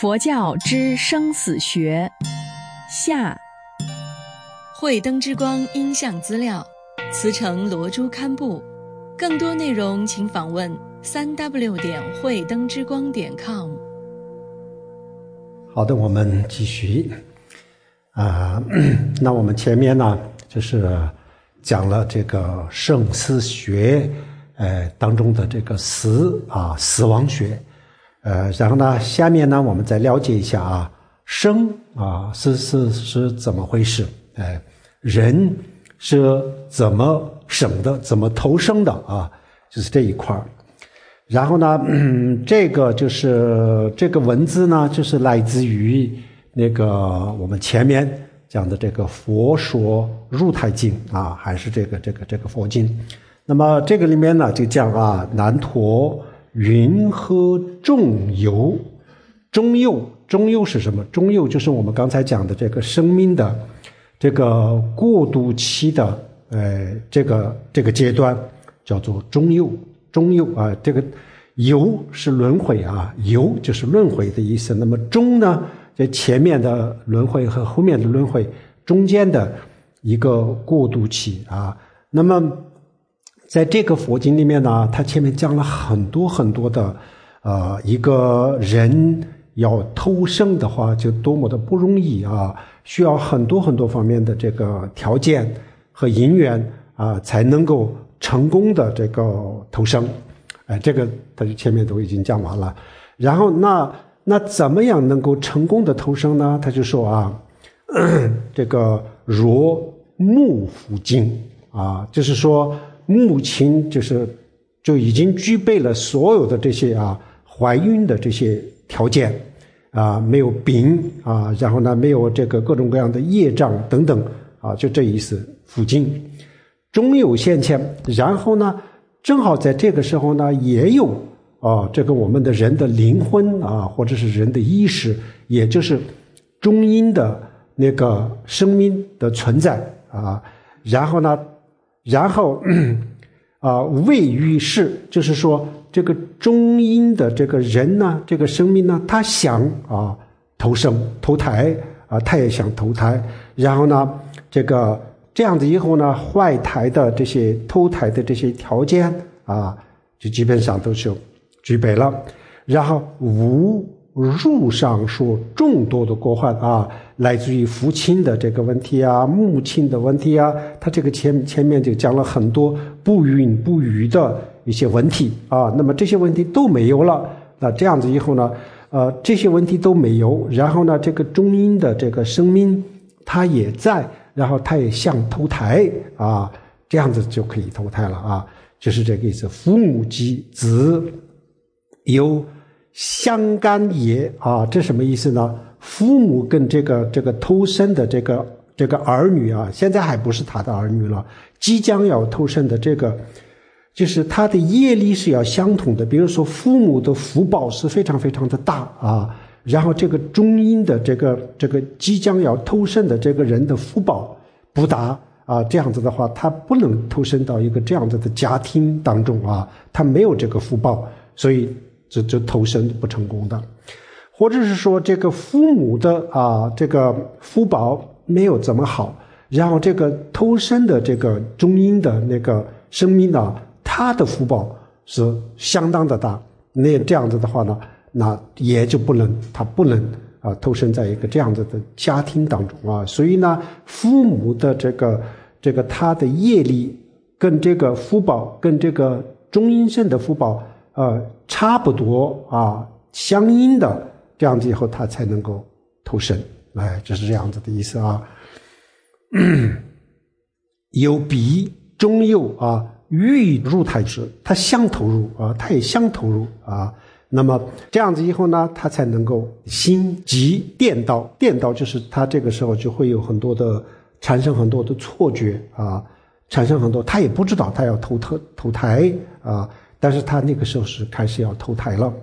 佛教之生死学下， 慧灯之光音像资料，慈诚罗珠刊布。更多内容请访问3w 慧灯之光.com。 好的，我们继续那我们前面呢就是讲了这个生死学当中的这个死亡学，然后呢下面呢我们再了解一下生是怎么回事，人是怎么生的，怎么投生的就是这一块。然后呢这个就是这个文字呢就是来自于那个我们前面讲的这个佛说入台经还是这个佛经。那么这个里面呢就讲难陀云何中有。中有是什么？中有就是我们刚才讲的这个生命的这个过渡期的这个阶段叫做中有。这个有是轮回有就是轮回的意思。那么中呢，这前面的轮回和后面的轮回中间的一个过渡期那么在这个佛经里面呢，它前面讲了很多很多的一个人要投生的话就多么的不容易需要很多很多方面的这个条件和因缘才能够成功的这个投生。这个他就前面都已经讲完了。然后那怎么样能够成功的投生呢？他就说这个若母父精就是说母亲就已经具备了所有的这些怀孕的这些条件没有病然后呢没有这个各种各样的业障等等就这意思。父精终有现前，然后呢正好在这个时候呢也有这个我们的人的灵魂或者是人的意识，也就是中阴的那个生命的存在然后位于世，就是说这个中阴的这个人呢，这个生命呢，他想投生投胎他也想投胎。然后呢这样子以后呢，怀胎的这些投胎的这些条件就基本上都是具备了。然后无入上说众多的过患来自于父亲的这个问题母亲的问题他这个前面就讲了很多不孕不育的一些问题那么这些问题都没有了。那这样子以后呢这些问题都没有，然后呢这个中阴的这个生命它也在，然后它也想投胎这样子就可以投胎了就是这个意思。父母及子有相干也这什么意思呢？父母跟这个投生的这个儿女现在还不是他的儿女了，即将要投生的这个就是他的业力是要相同的。比如说父母的福报是非常非常的大然后这个中阴的这个即将要投生的这个人的福报不大这样子的话他不能投生到一个这样子的家庭当中他没有这个福报，所以就投生不成功的。或者是说这个父母的这个福报没有这么好，然后这个投生的这个中阴的那个生命他的福报是相当的大，那这样子的话呢，那也就不能投生在一个这样子的家庭当中所以呢父母的这个他的业力跟这个福报跟这个中阴身的福报差不多相应的，这样子以后他才能够投生。这是这样子的意思有比中有欲入胎时，他想投入他也想投入那么这样子以后呢，他才能够心即颠倒。颠倒就是他这个时候就会有很多的产生很多的错觉产生很多，他也不知道他要投胎但是他那个时候是开始要投胎了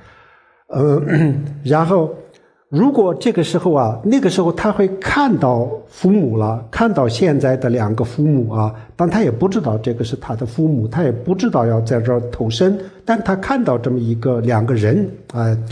然后如果这个时候那个时候他会看到父母了，看到现在的两个父母但他也不知道这个是他的父母，他也不知道要在这儿投生，但他看到这么两个人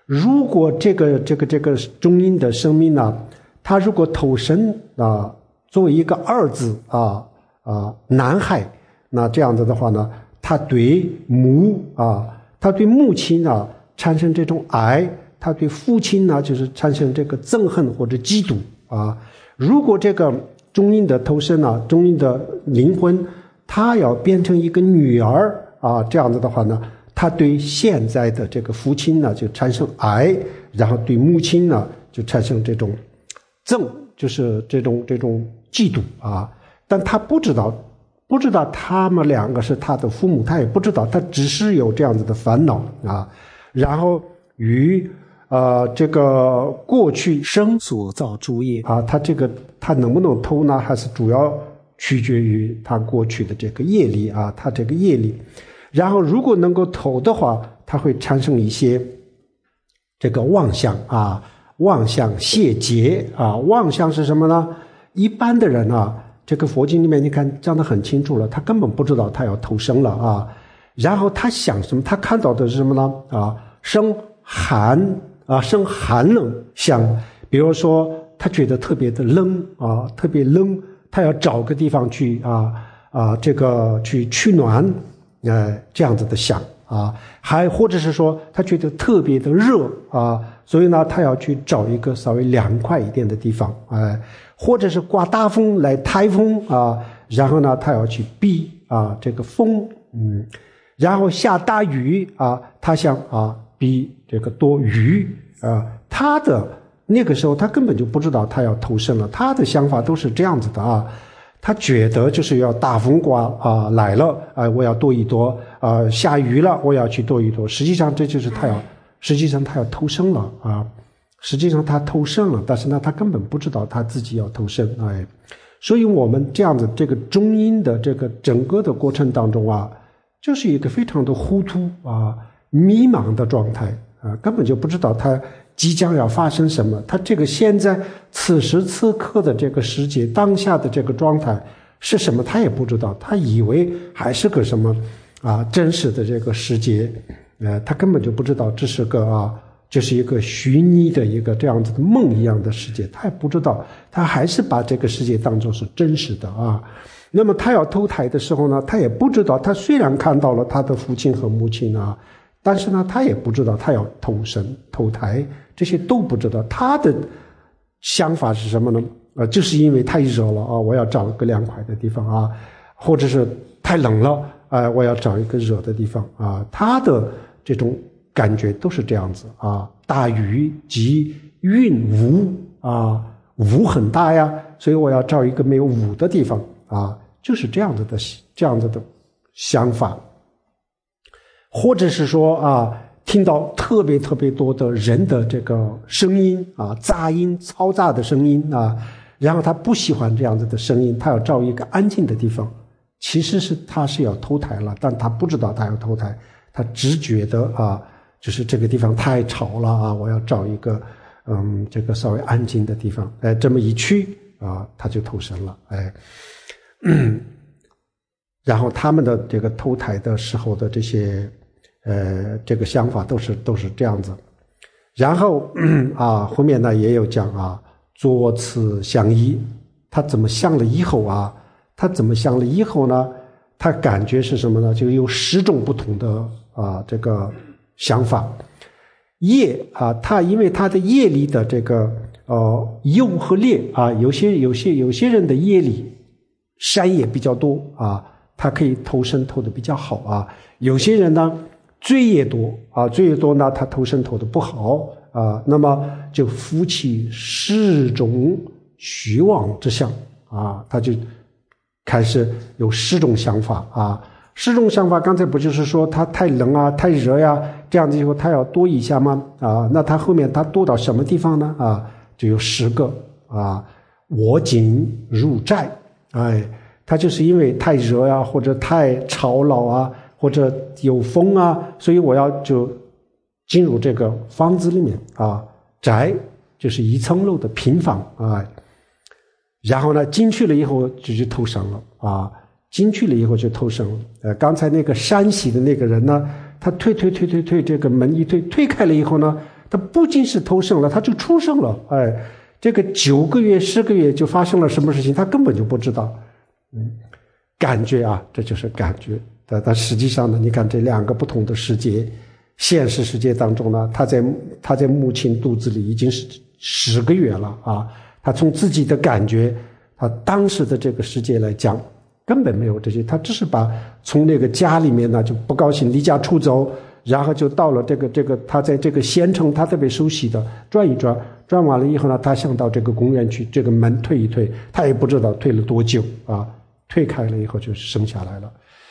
如果这个中阴的生命呢，他如果投生啊，作为一个儿子男孩，那这样子的话呢，他对他对母亲啊产生这种爱，他对父亲呢就是产生这个憎恨或者嫉妒啊。如果这个中阴的投生啊，中阴的灵魂，他要变成一个女儿啊，这样子的话呢，他对现在的这个父亲呢就产生爱，然后对母亲呢就产生这种憎，就是这种嫉妒啊。但他不知道他们两个是他的父母，他也不知道，他只是有这样子的烦恼啊。然后与这个过去生所造诸业啊，他能不能偷呢？还是主要取决于他过去的这个业力啊，他这个业力。然后如果能够偷的话，他会产生一些这个妄想啊，妄想谢结啊。妄想是什么呢？一般的人啊，这个佛经里面你看讲得很清楚了，他根本不知道他要投生了啊。然后他想什么？他看到的是什么呢？生寒冷想，比如说他觉得特别的冷啊，特别冷，他要找个地方去这个去取暖，这样子的想啊。还或者是说他觉得特别的热啊，所以呢他要去找一个稍微凉快一点的地方，或者是刮大风来台风啊，然后呢他要去避这个风，然后下大雨啊，他想避这个多雨啊。他的那个时候他根本就不知道他要投生了，他的想法都是这样子的啊。他觉得就是要大风刮来了我要躲一躲下雨了我要去躲一躲。实际上这就是他要投生了啊。实际上他投生了，但是呢他根本不知道他自己要投生所以我们这样子这个中阴的这个整个的过程当中就是一个非常的糊涂迷茫的状态根本就不知道他即将要发生什么。他这个现在此时此刻的这个世界当下的这个状态是什么他也不知道，他以为还是个什么真实的这个世界他根本就不知道这是个这是一个虚拟的一个这样子的梦一样的世界，他也不知道，他还是把这个世界当作是真实的那么他要投胎的时候呢，他也不知道，他虽然看到了他的父亲和母亲但是呢他也不知道他要投胎，这些都不知道。他的想法是什么呢？就是因为太热了我要找一个凉快的地方或者是太冷了我要找一个热的地方他的这种感觉都是这样子大雨及云雾雾很大呀，所以我要找一个没有雾的地方就是这样子的想法。或者是说听到特别特别多的人的这个声音杂音嘈杂的声音然后他不喜欢这样子的声音，他要找一个安静的地方。其实他是要投胎了，但他不知道他要投胎，他只觉得就是这个地方太吵了我要找一个这个稍微安静的地方这么一去他就投生了然后他们的这个投胎的时候的这些这个想法都是这样子。然后后面呢也有讲作此相依，他怎么想了以后呢，他感觉是什么呢？就有10种不同的这个想法。业他因为他的业力的这个优和劣有些人的业力善业比较多他可以投生投的比较好有些人呢罪业多罪业多呢他投生投的不好那么就扶起10种虚妄之相他就开始有10种想法10种想法。刚才不就是说他太冷太热呀，这样子以后他要躲一下吗那他后面他躲到什么地方呢就有10个我今入寨他就是因为太热呀，或者太吵闹或者有风所以我要就进入这个房子里面宅就是1层楼的平房然后呢进去了以后就投生了进去了以后就投生了刚才那个山西的那个人呢，他推这个门一推开了以后呢， 他不仅是投生了，他就出生了。这个9个月、10个月就发生了什么事情，他根本就不知道。感觉啊，这就是感觉。但实际上呢，你看这2个不同的世界，现实世界当中呢，他在母亲肚子里已经是10个月了啊。他从自己的感觉，他当时的这个世界来讲，根本没有这些，他只是把从那个家里面呢就不高兴离家出走，然后就到了这个他在这个县城他特别熟悉的转一转，转完了以后呢，他想到这个公园去，这个门推一推，他也不知道推了多久啊，推开了以后就生下来了。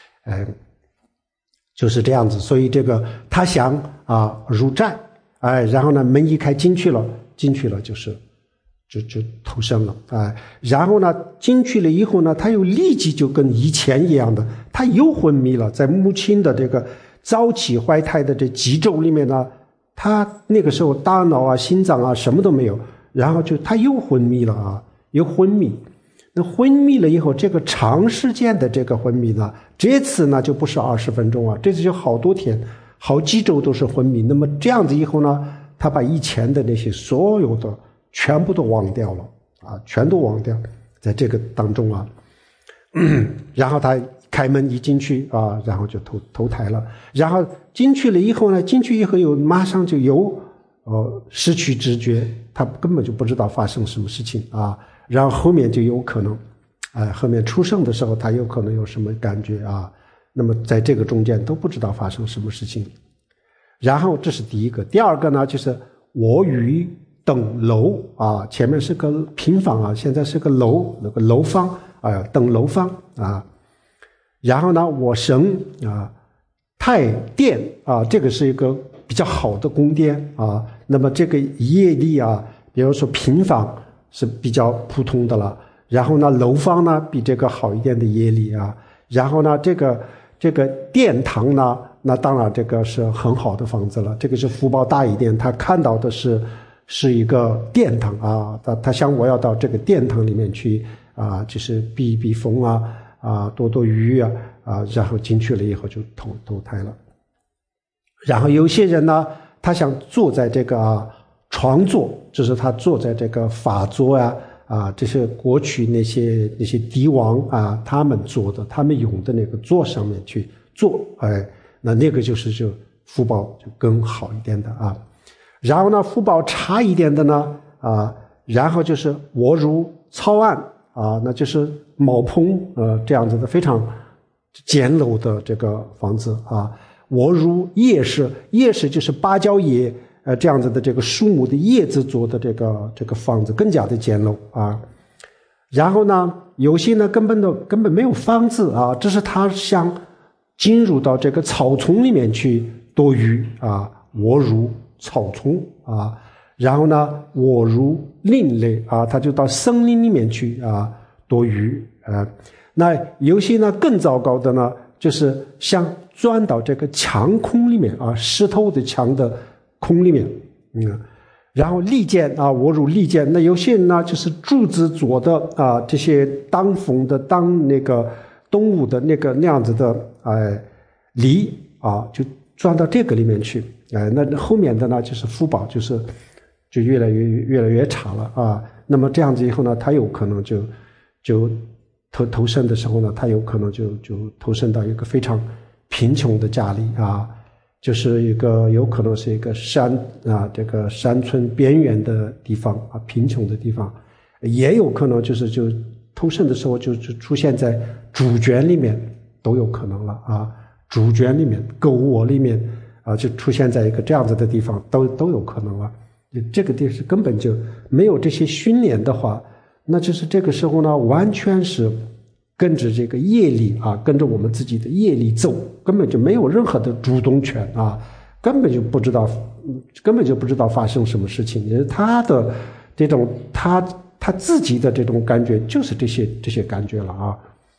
就是这样子，所以这个他想入寨，然后呢门一开进去了就是就投生了，然后呢进去了以后呢，他又立即就跟以前一样的，他又昏迷了，在母亲的这个早期怀胎的这几周里面呢，他那个时候大脑啊、心脏啊什么都没有，然后他又昏迷了又昏迷。那昏迷了以后，这个长时间的这个昏迷呢，这次呢就不是20分钟这次就好多天、好几周都是昏迷。那么这样子以后呢，他把以前的那些所有的全部都忘掉了全都忘掉，在这个当中然后他开门一进去然后就投胎了，然后进去了以后呢，又马上就有失去知觉，他根本就不知道发生什么事情然后后面就有可能后面出生的时候他有可能有什么感觉那么在这个中间都不知道发生什么事情。然后这是第一个。第二个呢，就是我与等楼前面是个平房现在是个楼，那个楼房等楼房然后呢我生太殿这个是一个比较好的宫殿那么这个业力比如说平房是比较普通的了，然后呢楼房呢比这个好一点的业力然后呢这个殿堂呢，那当然这个是很好的房子了，这个是福报大一点，他看到的是一个殿堂他想我要到这个殿堂里面去就是避避风躲躲雨然后进去了以后就投胎了。然后有些人呢，他想坐在这个床座，就是他坐在这个法座这是过去那些帝王他们坐的，他们用的那个座上面去坐，那个就福报就更好一点的然后呢福报差一点的呢然后就是我如草庵那就是茅棚这样子的非常简陋的这个房子我如叶氏，叶氏就是芭蕉叶这样子的这个树木的叶子做的这个房子更加的简陋然后呢有些呢根本没有房子这是他想进入到这个草丛里面去躲雨我如草丛然后呢我如另类他就到森林里面去躲雨那有些呢更糟糕的呢，就是想钻到这个墙空里面石头的墙的空里面然后利剑我如利剑。那有些人呢就是柱子做的这些当风的当那个动物的那样子的犁就钻到这个里面去那后面的呢就是福报就越来越差了那么这样子以后呢，他有可能就投生的时候呢，他有可能就投生到一个非常贫穷的家里就是有可能是一个这个山村边缘的地方贫穷的地方，也有可能就投生的时候就出现在猪圈里面都有可能了猪圈里面、狗窝里面就出现在一个这样子的地方都有可能了。这个地是根本就没有这些训练的话，那就是这个时候呢，完全是跟着这个业力跟着我们自己的业力走，根本就没有任何的主动权根本就不知道发生什么事情。他的这种他自己的这种感觉就是这些感觉了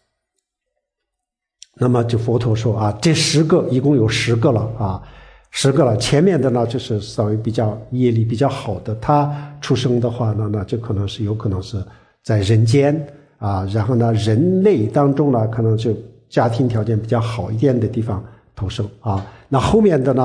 那么就佛陀说这10个一共有10个了10个了。前面的呢就是稍微比较业力比较好的，他出生的话呢，那就有可能是在人间然后呢人类当中呢可能就家庭条件比较好一点的地方投生那后面的呢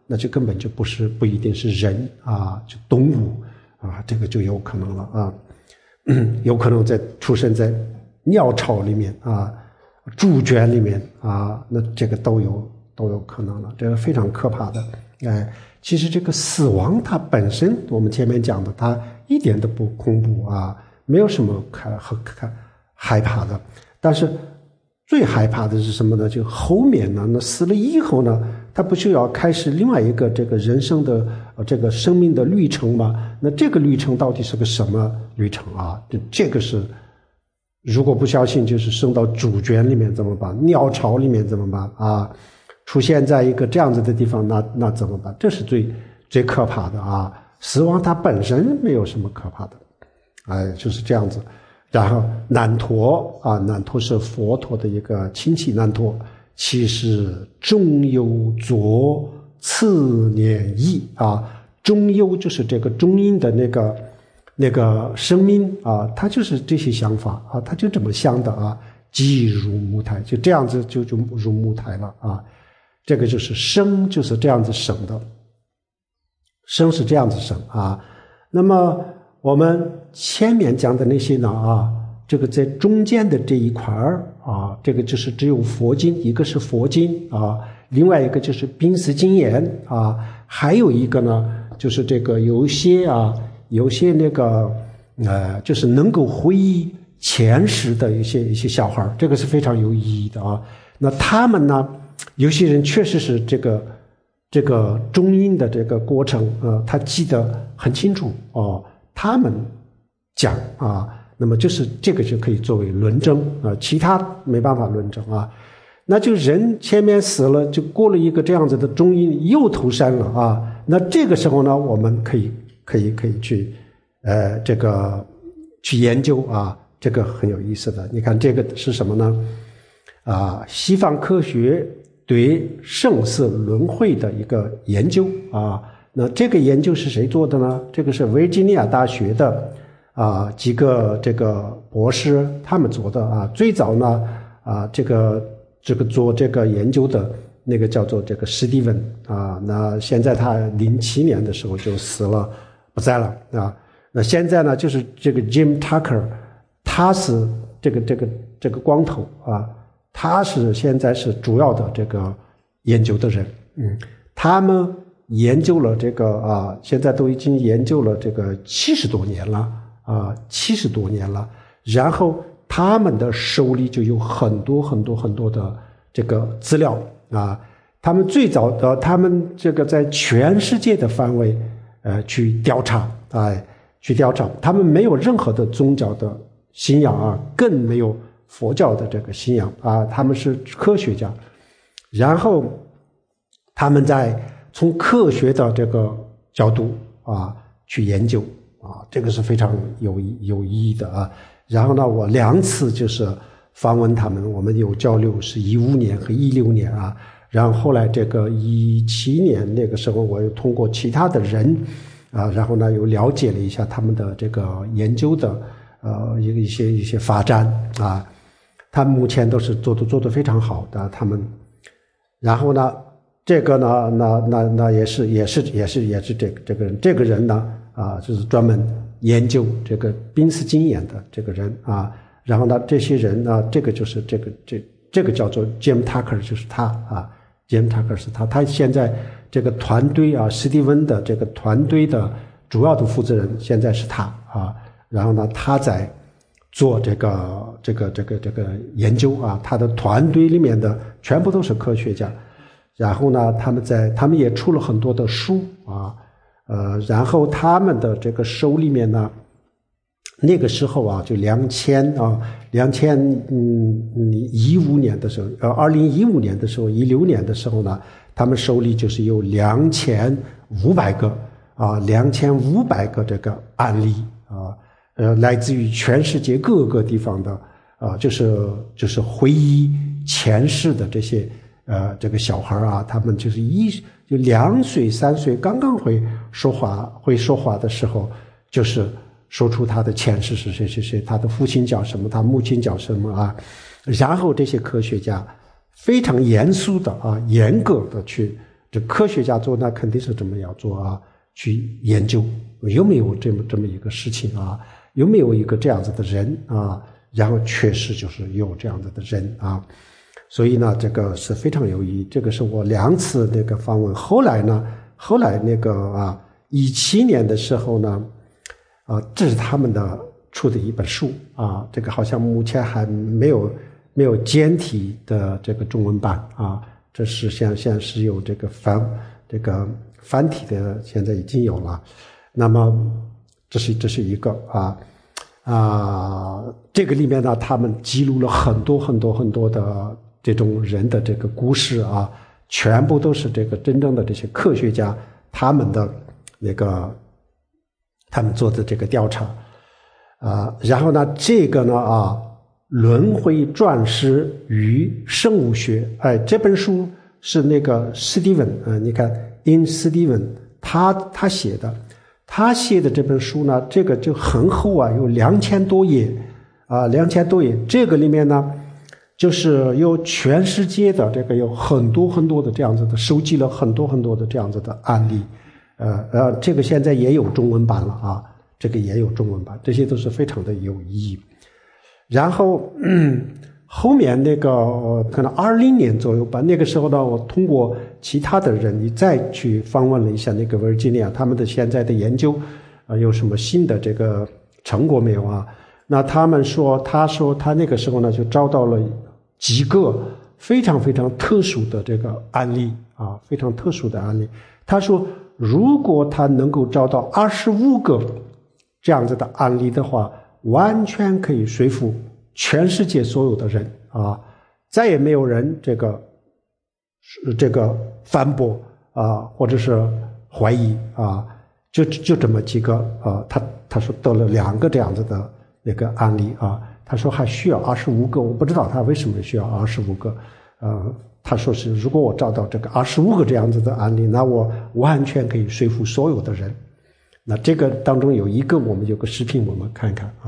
那就根本就不一定是人啊，就动物啊，这个就有可能了啊，有可能出生在鸟巢里面啊，猪圈里面啊，那这个都有可能了，这个非常可怕的。其实这个死亡它本身，我们前面讲的，它一点都不恐怖啊，没有什么害怕的。但是最害怕的是什么呢？就后面呢，那死了以后呢，他不就要开始另外一个这个人生的这个生命的旅程吗？那这个旅程到底是个什么旅程啊？这个是，如果不小心就是生到猪圈里面怎么办？鸟巢里面怎么办啊？出现在一个这样子的地方，那怎么办？这是最可怕的啊！死亡它本身没有什么可怕的，就是这样子。然后难陀啊，难陀是佛陀的一个亲戚，难陀其实中忧浊次年意啊，中忧就是这个中阴的那个生命啊，他就是这些想法啊，他就这么想的啊，即入木胎，就这样子就入木胎了啊。这个就是生就是这样子生的，生是这样子生啊。那么我们前面讲的那些呢啊，这个在中间的这一块啊，这个就是只有佛经，一个是佛经啊，另外一个就是濒死经验啊，还有一个呢就是这个有些那个就是能够回忆前世的一些小孩，这个是非常有意义的啊。那他们呢，有些人确实是这个中阴的这个过程他记得很清楚哦。他们讲啊，那么就是这个就可以作为论证啊，其他没办法论证啊。那就人前面死了，就过了一个这样子的中阴，又投生了啊。那这个时候呢，我们可以去这个去研究啊，这个很有意思的。你看这个是什么呢？啊，西方科学对生死轮回的一个研究啊。那这个研究是谁做的呢？这个是维吉尼亚大学的几个这个博士他们做的啊。最早呢这个做这个研究的那个叫做这个史蒂文啊。那现在他07年的时候就死了，不在了啊。那现在呢就是这个 Jim Tucker， 他是这个光头啊，他是现在是主要的这个研究的人。他们研究了这个现在都已经研究了这个70多年了啊，70多年了。然后他们的手里就有很多的这个资料啊。他们最早的，他们这个在全世界的范围去调查他们没有任何的宗教的信仰啊，更没有佛教的这个信仰啊，他们是科学家。然后他们在从科学的这个角度去研究啊，这个是非常有意义的啊。然后呢，我2次就是访问他们，我们有交流，是15年和16年啊。然后后来这个17年那个时候，我又通过其他的人然后呢又了解了一下他们的这个研究的一些发展啊。他们目前都是做得非常好的，他们。然后呢，这个呢，那也是这个人呢就是专门研究这个濒死经验的这个人啊。然后呢，这些人呢，这个就是这个叫做 Jim Tucker， 就是他啊 ，Jim Tucker 是他。他现在这个团队史蒂文的这个团队的主要的负责人现在是他啊。然后呢，他在做这个研究啊，他的团队里面的全部都是科学家。然后呢，他们也出了很多的书啊，然后他们的这个手里面呢，那个时候就2015年的时候，2015年的时候，16年的时候呢，他们手里就是有2500个这个案例啊，来自于全世界各个地方的就是回忆前世的这些这个小孩他们就是就2岁3岁刚刚会说话的时候，就是说出他的前世是谁，他的父亲叫什么，他母亲叫什么啊。然后这些科学家非常严肃的严格的去这科学家做那肯定是这么要做啊，去研究有没有这么一个事情啊，有没有一个这样子的人啊，然后确实就是有这样子的人啊，所以呢，这个是非常有意义。这个是我2次那个访问。后来那个17年的时候呢，这是他们的出的一本书啊，这个好像目前还没有简体的这个中文版啊，这是现在是有这个繁体的，现在已经有了。那么这是一个这个里面呢，他们记录了很多的这种人的这个故事啊，全部都是这个真正的这些科学家他们的他们做的这个调查然后呢，这个呢轮回转世与生物学，这本书是那个史蒂文你看 In Steven 他写的。他写的这本书呢，这个就很厚啊，有2000多页2000多页。这个里面呢，就是有全世界的这个有很多的这样子的，收集了很多的这样子的案例。这个现在也有中文版了这个也有中文版，这些都是非常的有意义。然后后面那个可能20年左右吧，那个时候呢，我通过其他的人你再去访问了一下那个 Virginia 他们的现在的研究有什么新的这个成果没有那他说他那个时候呢就找到了几个非常特殊的这个案例非常特殊的案例。他说如果他能够找到25个这样子的案例的话，完全可以说服全世界所有的人再也没有人这个反驳或者是怀疑就这么几个他说得了2个这样子的那个案例他说还需要25个，我不知道他为什么需要25个他说是如果我找到这个25个这样子的案例，那我完全可以说服所有的人。那这个当中有一个我们有个视频，我们看看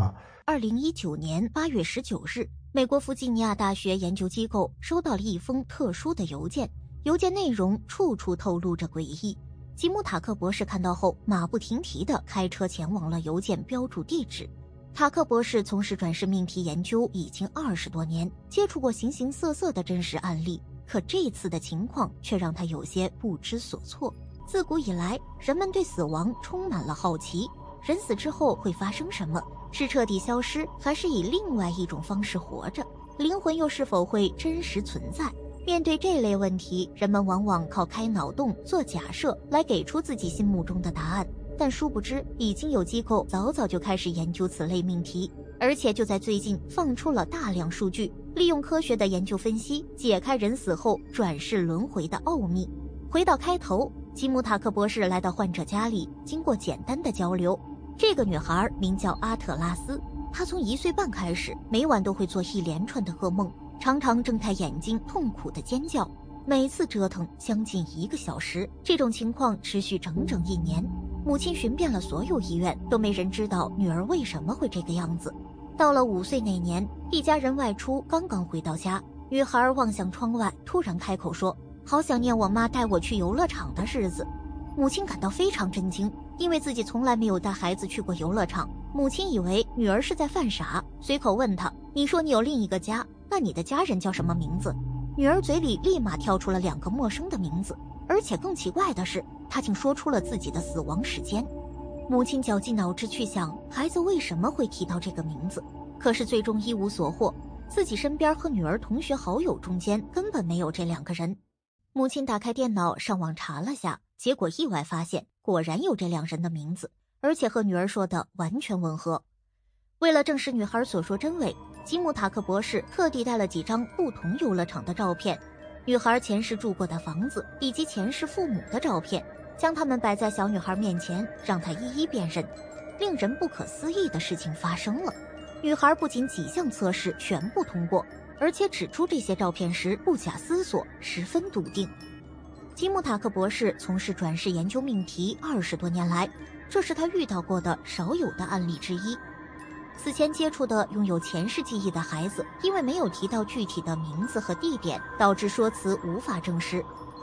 2019年8月19日，美国弗吉尼亚大学研究机构收到了一封特殊的邮件，邮件内容处处透露着诡异。吉姆塔克博士看到后，马不停蹄地开车前往了邮件标注地址。塔克博士从事转世命题研究已经20多年，接触过形形色色的真实案例，可这次的情况却让他有些不知所措。自古以来，人们对死亡充满了好奇，人死之后会发生什么？是彻底消失，还是以另外一种方式活着？灵魂又是否会真实存在？面对这类问题，人们往往靠开脑洞做假设来给出自己心目中的答案，但殊不知已经有机构早就开始研究此类命题，而且就在最近放出了大量数据，利用科学的研究分析解开人死后转世轮回的奥秘。回到开头，吉姆塔克博士来到患者家里，经过简单的交流。这个女孩名叫阿特拉斯，她从1岁半开始，每晚都会做一连串的噩梦，常常睁开眼睛痛苦的尖叫，每次折腾将近1个小时。这种情况持续整整1年。母亲寻遍了所有医院，都没人知道女儿为什么会这个样子。到了5岁那年，一家人外出，刚刚回到家，女孩望向窗外，突然开口说：“好想念我妈带我去游乐场的日子。”母亲感到非常震惊，因为自己从来没有带孩子去过游乐场。母亲以为女儿是在犯傻，随口问她：“你说你有另一个家，那你的家人叫什么名字？”女儿嘴里立马跳出了2个陌生的名字，而且更奇怪的是，她竟说出了自己的死亡时间。母亲绞尽脑汁去想孩子为什么会提到这个名字，可是最终一无所获，自己身边和女儿同学好友中间根本没有这2个人。母亲打开电脑上网查了下，结果意外发现果然有这2人的名字，而且和女儿说的完全吻合。为了证实女孩所说真伪，吉姆塔克博士特地带了几张不同游乐场的照片，女孩前世住过的房子以及前世父母的照片，将它们摆在小女孩面前，让她一一辨认。令人不可思议的事情发生了，女孩不仅几项测试全部通过，而且指出这些照片时不假思索，十分笃定。吉姆塔克博士从事转世研究命题20多年来，这是他遇到过的少有的案例之一。此前接触的拥有前世记忆的孩子，因为没有提到具体的名字和地点，导致说辞无法证实。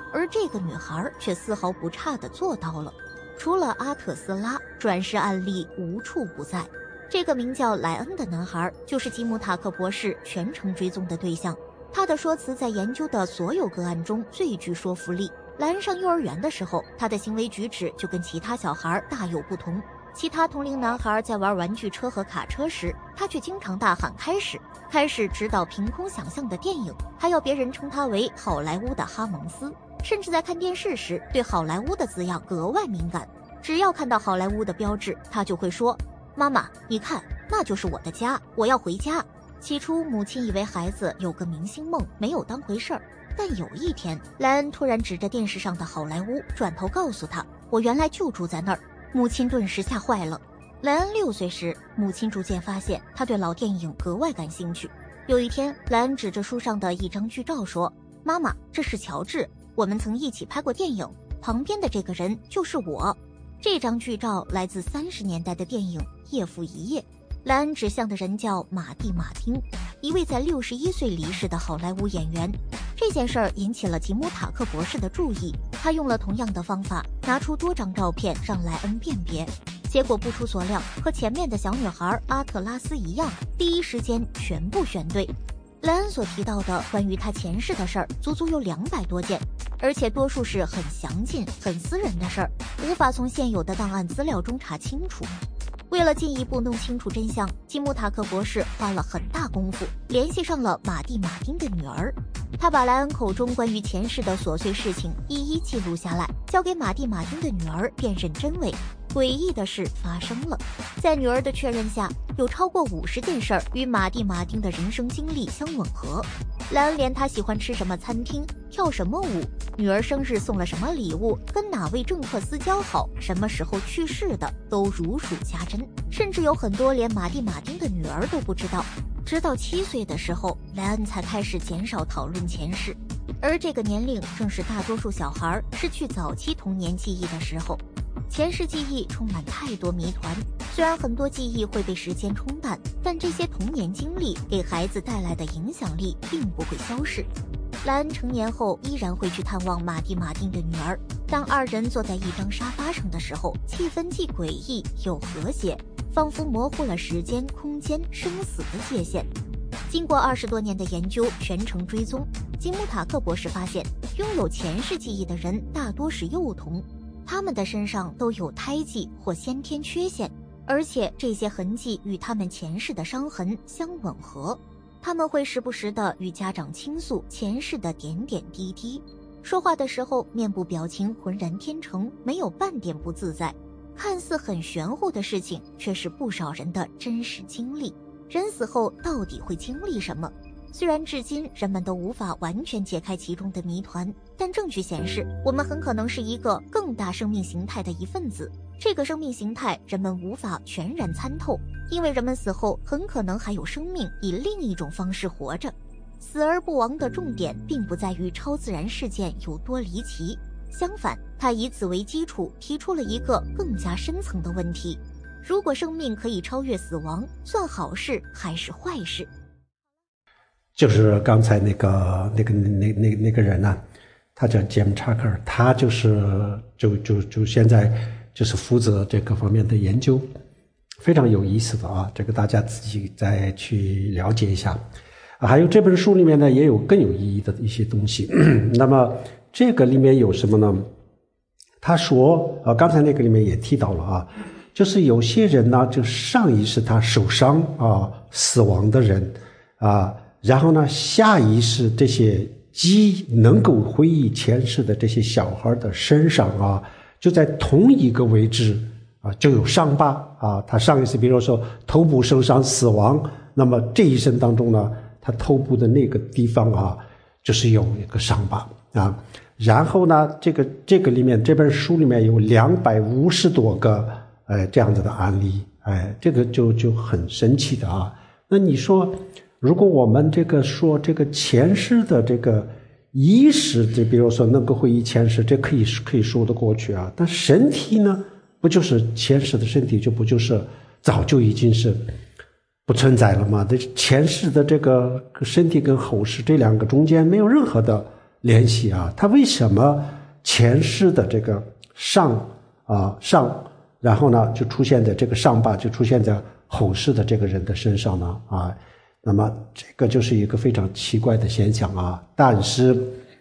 而这个女孩却丝毫不差地做到了。除了阿特斯拉，转世案例无处不在。这个名叫莱恩的男孩就是吉姆塔克博士全程追踪的对象，他的说辞在研究的所有个案中最具说服力。莱恩上幼儿园的时候，他的行为举止就跟其他小孩大有不同。其他同龄男孩在玩玩具车和卡车时，他却经常大喊开始指导凭空想象的电影，还要别人称他为好莱坞的哈蒙斯，甚至在看电视时对好莱坞的字样格外敏感。只要看到好莱坞的标志，他就会说，妈妈，你看，那就是我的家，我要回家。起初母亲以为孩子有个明星梦，没有当回事儿。但有一天，莱恩突然指着电视上的好莱坞，转头告诉他，我原来就住在那儿。母亲顿时吓坏了。莱恩6岁时，母亲逐渐发现他对老电影格外感兴趣。有一天，莱恩指着书上的一张剧照说，妈妈，这是乔治，我们曾一起拍过电影，旁边的这个人就是我。这张剧照来自30年代的电影《夜复一夜》。莱恩指向的人叫马蒂·马丁，一位在61岁离世的好莱坞演员。这件事儿引起了吉姆塔克博士的注意，他用了同样的方法，拿出多张照片让莱恩辨别。结果不出所料，和前面的小女孩阿特拉斯一样，第一时间全部选对。莱恩所提到的关于他前世的事儿，足足有200多件，而且多数是很详尽、很私人的事儿，无法从现有的档案资料中查清楚。为了进一步弄清楚真相，吉姆塔克博士花了很大功夫，联系上了马蒂·马丁的女儿。他把莱恩口中关于前世的琐碎事情一一记录下来，交给马蒂·马丁的女儿辨认真伪。诡异的事发生了，在女儿的确认下，有超过50件事儿与马蒂·马丁的人生经历相吻合。莱恩连他喜欢吃什么餐厅、跳什么舞、女儿生日送了什么礼物、跟哪位政客私交好、什么时候去世的都如数家珍，甚至有很多连马蒂·马丁的女儿都不知道。直到7岁的时候，莱恩才开始减少讨论前世，而这个年龄正是大多数小孩失去早期童年记忆的时候。前世记忆充满太多谜团，虽然很多记忆会被时间冲淡，但这些童年经历给孩子带来的影响力并不会消逝。莱恩成年后依然会去探望马蒂·马丁的女儿，当2人坐在一张沙发上的时候，气氛既诡异又和谐，仿佛模糊了时间、空间、生死的界限。经过20多年的研究，全程追踪，吉姆塔克博士发现，拥有前世记忆的人大多是幼童，他们的身上都有胎记或先天缺陷，而且这些痕迹与他们前世的伤痕相吻合。他们会时不时地与家长倾诉前世的点点滴滴，说话的时候面部表情浑然天成，没有半点不自在。看似很玄乎的事情，却是不少人的真实经历。人死后到底会经历什么？虽然至今人们都无法完全解开其中的谜团，但证据显示，我们很可能是一个更大生命形态的一份子。这个生命形态人们无法全然参透，因为人们死后很可能还有生命以另一种方式活着。死而不亡的重点并不在于超自然事件有多离奇，相反，它以此为基础提出了一个更加深层的问题：如果生命可以超越死亡，算好事还是坏事？ 就是刚才那个人呢，他叫杰姆查克尔，他就是就现在就是负责这个方面的研究，非常有意思的啊，这个大家自己再去了解一下。还有这本书里面呢，也有更有意义的一些东西。那么这个里面有什么呢？他说刚才那个里面也提到了啊，就是有些人呢，就上一世他受伤死亡的人然后呢，下一世这些既能够回忆前世的这些小孩的身上就在同一个位置就有伤疤他上一次比如说头部受伤死亡，那么这一生当中呢，他头部的那个地方就是有一个伤疤然后呢，这个里面这本书里面有250多个这样子的案例，这个就很神奇的那你说，如果我们说这个前世的这个意识，比如说能够回忆前世，这可以说得过去但身体呢，不就是前世的身体就不就是早就已经是不存在了吗？这前世的这个身体跟后世这两个中间没有任何的联系啊，他为什么前世的这个上，然后呢就出现在这个上巴，就出现在后世的这个人的身上呢？啊，那么这个就是一个非常奇怪的现象啊。但是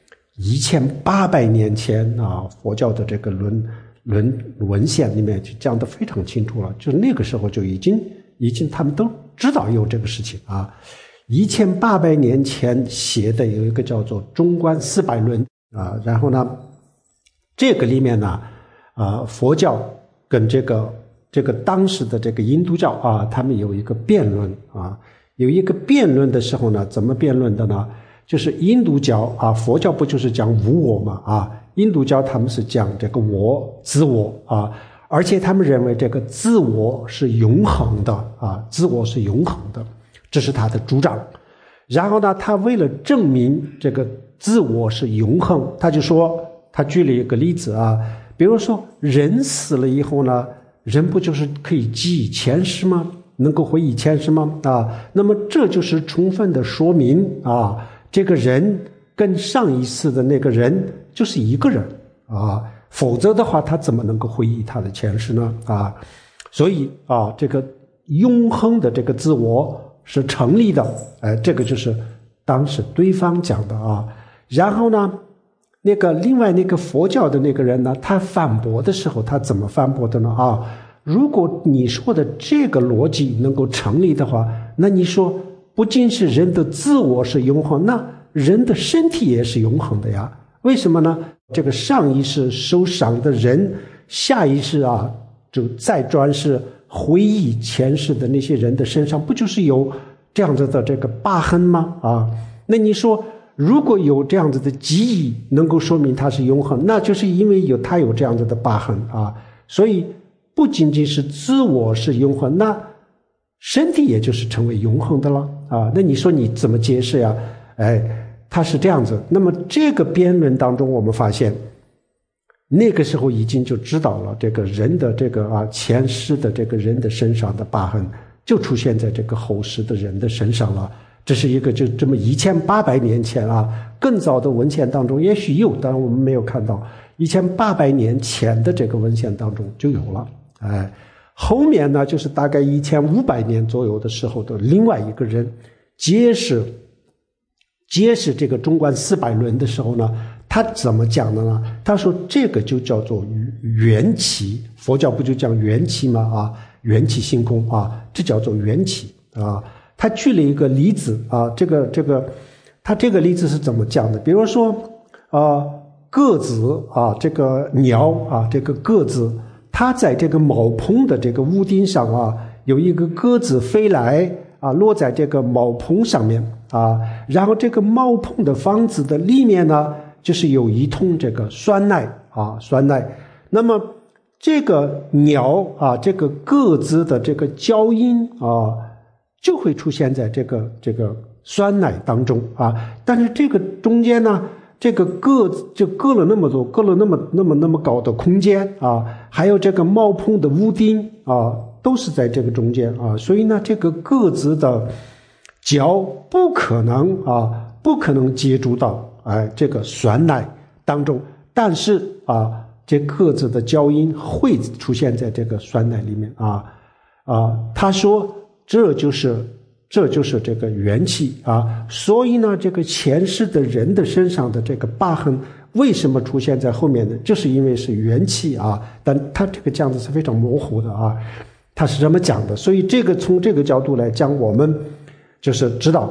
1800年前啊，佛教的这个文献里面就讲得非常清楚了，就那个时候就已经他们都知道有这个事情啊。1800年前写的有一个叫做《中观400论》啊，然后呢，这个里面呢，佛教跟这个当时的这个印度教啊，他们有一个辩论啊，有一个辩论的时候呢，怎么辩论的呢？就是印度教啊，佛教不就是讲无我嘛啊，印度教他们是讲这个我自我啊，而且他们认为这个自我是永恒的啊，自我是永恒的。这是他的主张。然后呢，他为了证明这个自我是永恒，他就说，他举了一个例子啊，比如说人死了以后呢，人不就是可以记忆前世吗？能够回忆前世吗？啊，那么这就是充分的说明啊，这个人跟上一世的那个人就是一个人啊，否则的话他怎么能够回忆他的前世呢？啊，所以啊，这个永恒的这个自我是成立的，这个就是当时对方讲的啊。然后呢，另外那个佛教的那个人呢，他反驳的时候，他怎么反驳的呢？啊，如果你说的这个逻辑能够成立的话，那你说不仅是人的自我是永恒，那人的身体也是永恒的呀？为什么呢？这个上一世受伤的人，下一世啊，就再转世回忆前世的那些人的身上，不就是有这样子的这个疤痕吗？啊，那你说如果有这样子的记忆能够说明它是永恒，那就是因为他有这样子的疤痕啊，所以不仅仅是自我是永恒，那身体也就是成为永恒的了啊。那你说你怎么解释呀？它是这样子。那么这个辩论当中，我们发现那个时候已经就知道了，这个人的这个前世的这个人的身上的疤痕就出现在这个后世的人的身上了。这是一个就这么1800年前啊，更早的文献当中也许有，但我们没有看到。1800年前的这个文献当中就有了。后面呢，就是大概1500年左右的时候的另外一个人解释这个中观400论的时候呢，他怎么讲的呢？他说这个就叫做缘起，佛教不就讲缘起吗？啊，缘起性空啊，这叫做缘起啊。他举了一个例子啊，他这个例子是怎么讲的？比如说鸽子啊，这个鸟啊，这个鸽子，它在这个茅棚的这个屋顶上啊，有一个鸽子飞来啊，落在这个茅棚上面啊，然后这个茅棚的房子的里面呢，就是有一桶这个酸奶啊，酸奶。那么这个鸟啊，这个鸽子的这个脚印啊，就会出现在这个酸奶当中啊，但是这个中间呢，这个鸽子就隔了那么多，隔了那么高的空间啊，还有这个茅棚的屋顶啊，都是在这个中间啊，所以呢，这个鸽子的脚不可能接触到这个酸奶当中，但是这鸽子的脚印会出现在这个酸奶里面他说这就是这个缘起啊，所以呢，这个前世的人的身上的这个疤痕为什么出现在后面呢？就是因为是缘起啊，但他这个讲的是非常模糊的啊，他是这么讲的，所以从这个角度来讲，我们就是知道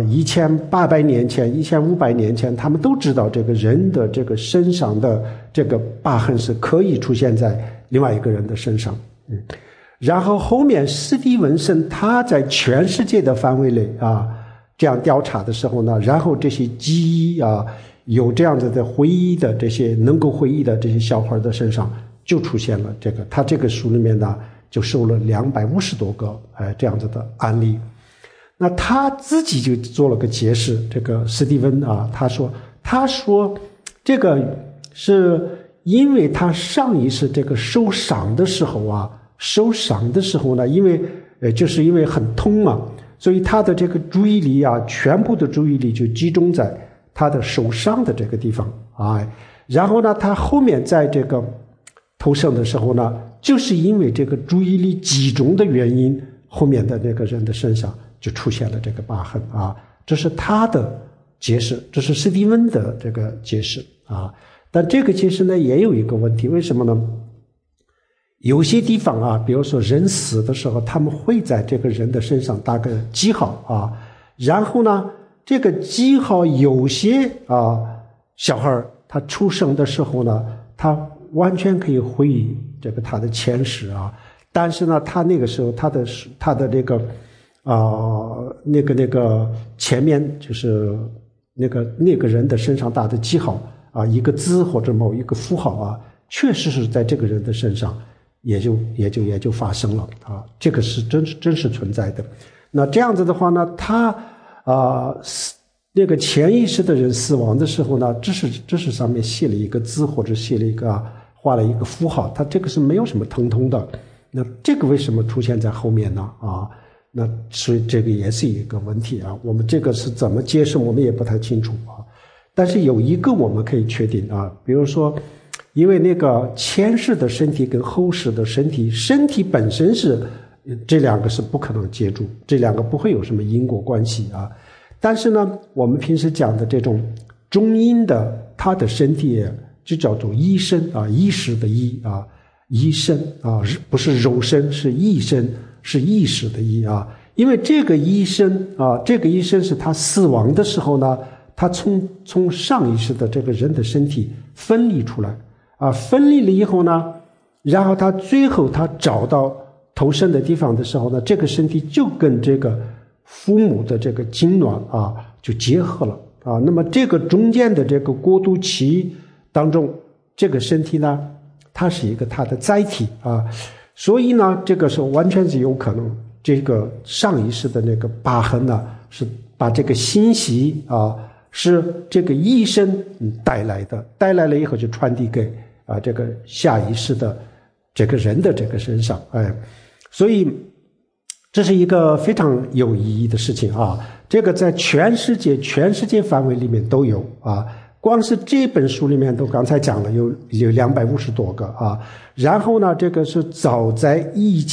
1800年前、1500年前，他们都知道这个人的这个身上的这个疤痕是可以出现在另外一个人的身上。然后后面史蒂文森他在全世界的范围内这样调查的时候呢，然后这些记忆有这样子的回忆的这些能够回忆的这些小孩的身上就出现了这个，他这个书里面呢就收了250多个这样子的案例。那他自己就做了个解释，这个史蒂文他说这个是因为他上一世这个受伤的时候呢，因为就是因为很痛嘛，所以他的这个注意力全部的注意力就集中在他的手上的这个地方啊，然后呢，他后面在这个投生的时候呢，就是因为这个注意力集中的原因，后面的那个人的身上就出现了这个疤痕啊，这是他的解释，这是史蒂文的这个解释啊。但这个解释呢也有一个问题，为什么呢？有些地方啊，比如说人死的时候，他们会在这个人的身上打个记号啊，然后呢，这个记号有些小孩他出生的时候呢，他完全可以回忆这个他的前世啊，但是呢，他那个时候他的这个那个前面就是那个人的身上打的记号啊，一个字或者某一个符号啊，确实是在这个人的身上也就发生了啊，这个是真实存在的。那这样子的话呢，他那个潜意识的人死亡的时候呢，只是上面写了一个字或者写了一个画了一个符号，他这个是没有什么疼痛的。那这个为什么出现在后面呢？那所以这个也是一个问题啊。我们这个是怎么解释，我们也不太清楚啊。但是有一个我们可以确定啊，比如说，因为那个前世的身体跟后世的身体本身是这两个是不可能接触，这两个不会有什么因果关系啊。但是呢，我们平时讲的这种中阴的，他的身体就叫做医身啊，意识的意啊，医身啊，不是肉身，是意身，是意识的意啊。因为这个医身啊，这个医身是他死亡的时候呢，他从上意识的这个人的身体分离出来啊，分离了以后呢，然后他最后他找到投生的地方的时候呢，这个身体就跟这个父母的这个精卵啊就结合了啊。那么这个中间的这个过渡期当中，这个身体呢，它是一个它的载体啊，所以呢，这个是完全是有可能，这个上意识的那个疤痕呢，是把这个信息啊，是这个医生带来的，带来了以后就传递给这个下意识的这个人的这个身上，所以这是一个非常有意义的事情啊。这个在全世界范围里面都有啊。光是这本书里面都刚才讲了有250多个啊，然后呢，这个是早在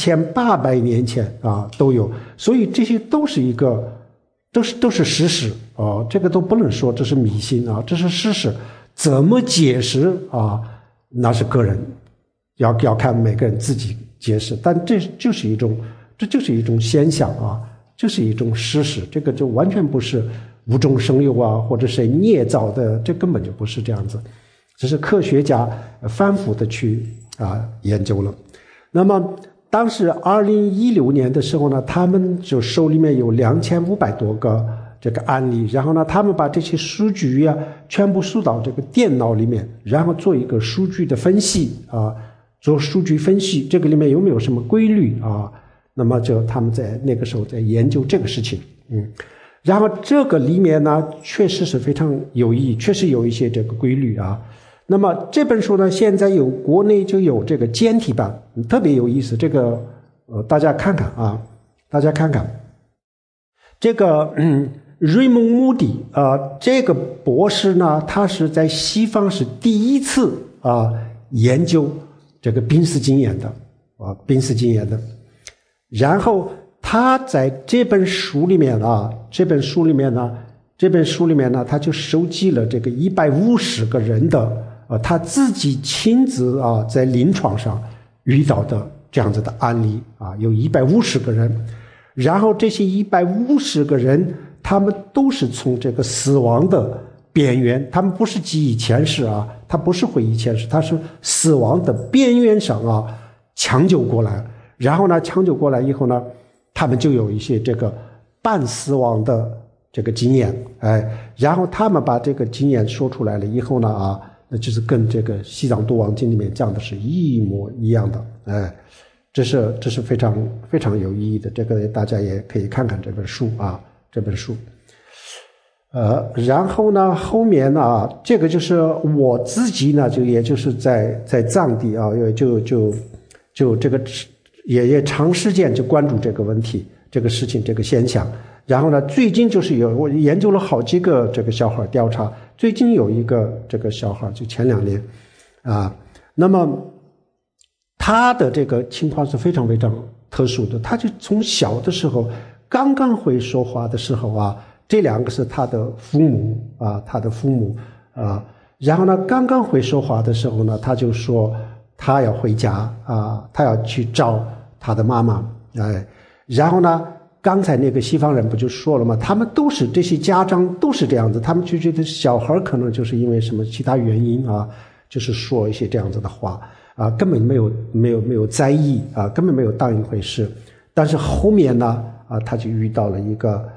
1800年前啊都有，所以这些都是一个都是事实啊，这个都不能说这是迷信啊，这是事实。怎么解释啊？那是个人要看每个人自己解释，但这就是一种现象啊，就是一种事实，这个就完全不是无中生有啊，或者谁捏造的，这根本就不是这样子，只是科学家反复的去研究了。那么当时2016年的时候呢，他们就手里面有2500多个这个案例，然后呢，他们把这些数据全部输到这个电脑里面，然后做一个数据的分析啊，做数据分析，这个里面有没有什么规律啊？那么就他们在那个时候在研究这个事情，然后这个里面呢，确实是非常有意义，确实有一些这个规律啊。那么这本书呢，现在国内就有这个简体版，特别有意思。这个大家看看啊，这个瑞蒙穆迪这个博士呢，他是在西方是第一次研究这个濒死经验的然后他在这本书里面呢，他就收集了这个150个人的他自己亲自在临床上遇到的这样子的案例有150个人，然后这些150个人，他们都是从这个死亡的边缘，他们不是记忆前世他不是回忆前世，他是死亡的边缘上抢救过来。然后呢，抢救过来以后呢，他们就有一些这个半死亡的这个经验，然后他们把这个经验说出来了以后呢，那就是跟这个《西藏度亡经》里面讲的是一模一样的，这是非常非常有意义的，这个大家也可以看看这本书。然后呢，后面呢，这个就是我自己呢，也就是在藏地就这个也长时间就关注这个问题，这个事情，这个现象。 然后呢，最近就是我研究了好几个这个小孩调查，最近有一个这个小孩就前2年啊，那么他的这个情况是非常非常特殊的，他就从小的时候刚刚会说话的时候啊，这2个是他的父母啊，然后呢，刚刚会说话的时候呢，他就说他要回家啊，他要去找他的妈妈，然后呢，刚才那个西方人不就说了吗？他们都是这些家长都是这样子，他们就觉得小孩可能就是因为什么其他原因啊，就是说一些这样子的话啊，根本没有在意啊，根本没有当一回事。但是后面呢啊，他就遇到了一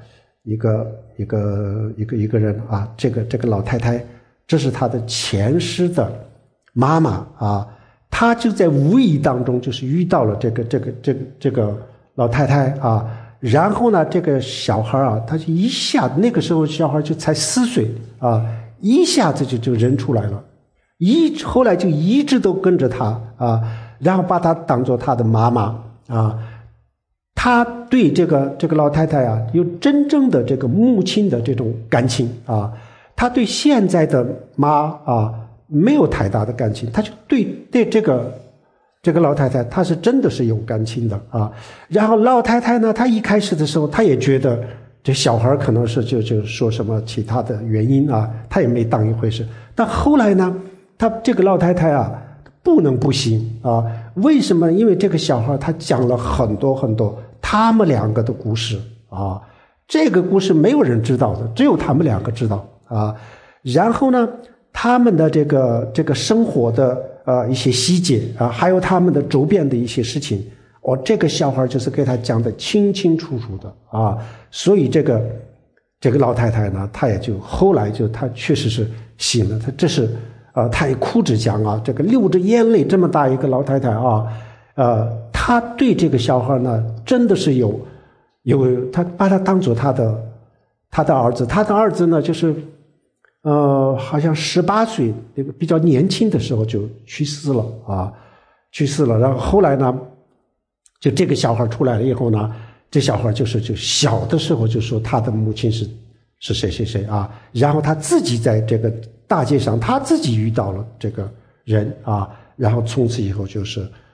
个人啊，这个老太太，这是他的前世的妈妈啊，他就在无意当中就是遇到了这个老太太啊。然后呢，这个小孩啊，他就一下那个时候小孩就才4岁啊，一下子就认出来了，后来就一直都跟着他啊，然后把他当做他的妈妈啊。他对这个老太太啊，有真正的这个母亲的这种感情啊，他对现在的妈啊没有太大的感情，他就对这个老太太，她是真的是有感情的啊。然后老太太呢，她一开始的时候，她也觉得这小孩可能是就说什么其他的原因啊，她也没当一回事。但后来呢，她这个老太太啊，不能不信啊。为什么？因为这个小孩他讲了很多很多他们2个的故事啊，这个故事没有人知道的，只有他们2个知道啊。然后呢，他们的这个生活的一些细节啊，还有他们的周边的一些事情，这个小孩就是给他讲的清清楚楚的啊。所以这个老太太呢，她也就后来就她确实是信了，她这是她也哭着讲啊，这个流着眼泪，这么大一个老太太啊，她对这个小孩呢真的是有她把他当做她的儿子，她的儿子呢就是好像18岁那个比较年轻的时候就去世了啊，然后后来呢，就这个小孩出来了以后呢，这小孩就小的时候就说他的母亲是谁谁谁啊，然后他自己在这个大街上他自己遇到了这个人啊，然后从此以后就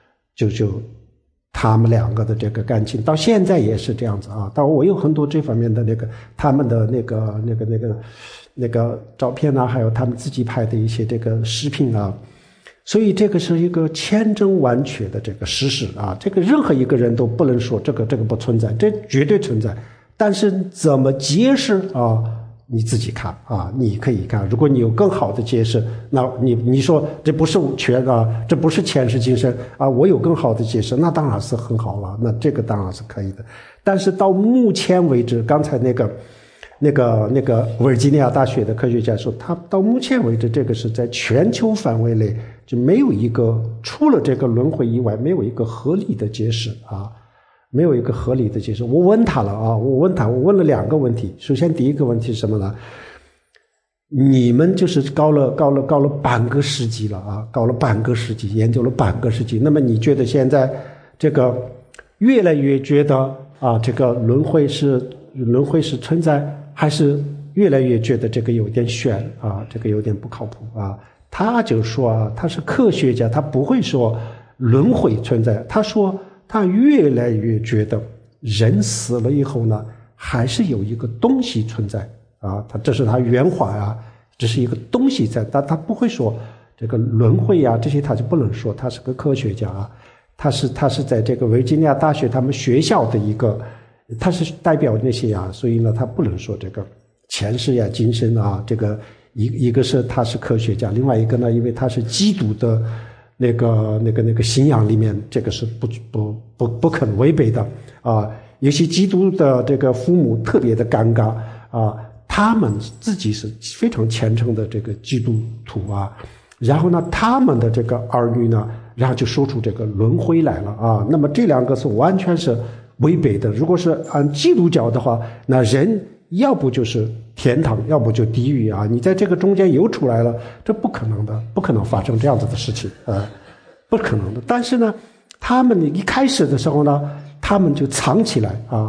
他们2个的这个感情到现在也是这样子啊。当然我有很多这方面的他们的那个照片啊，还有他们自己拍的一些这个视频啊，所以这个是一个千真万确的这个事实啊，这个任何一个人都不能说这个不存在，这绝对存在。但是怎么解释啊，你自己看啊，你可以看，如果你有更好的解释，那你说这不是权啊，这不是前世今生啊，我有更好的解释，那当然是很好了，那这个当然是可以的。但是到目前为止，刚才那个维尔吉尼亚大学的科学家说，他到目前为止，这个是在全球范围内就没有一个除了这个轮回以外，没有一个合理的解释啊，没有一个合理的解释。我问他了啊，我问了2个问题。首先第一个问题是什么呢？你们就是搞了半个世纪了啊，搞了半个世纪，研究了半个世纪。那么你觉得现在这个越来越觉得啊，这个轮回是存在？还是越来越觉得这个有点悬啊，这个有点不靠谱啊。他就说啊，他是科学家，他不会说轮回存在。他说他越来越觉得人死了以后呢，还是有一个东西存在啊。这是他原话啊，这是一个东西在，但他不会说这个轮回啊这些，他就不能说。他是个科学家啊，他是在这个维吉尼亚大学他们学校的一个。他是代表那些啊，所以呢，他不能说这个前世呀、今生啊，这个一个是他是科学家，另外一个呢，因为他是基督的那个信仰里面，这个是不可能违背的啊。有些基督的这个父母特别的尴尬啊，他们自己是非常虔诚的这个基督徒啊，然后呢，他们的这个儿女呢，然后就说出这个轮回来了啊。那么这2个是完全是违背的。如果是按基督教的话，那人要不就是天堂，要不就地狱啊！你在这个中间又出来了，这不可能的，不可能发生这样子的事情啊，不可能的。但是呢，他们一开始的时候呢，他们就藏起来啊，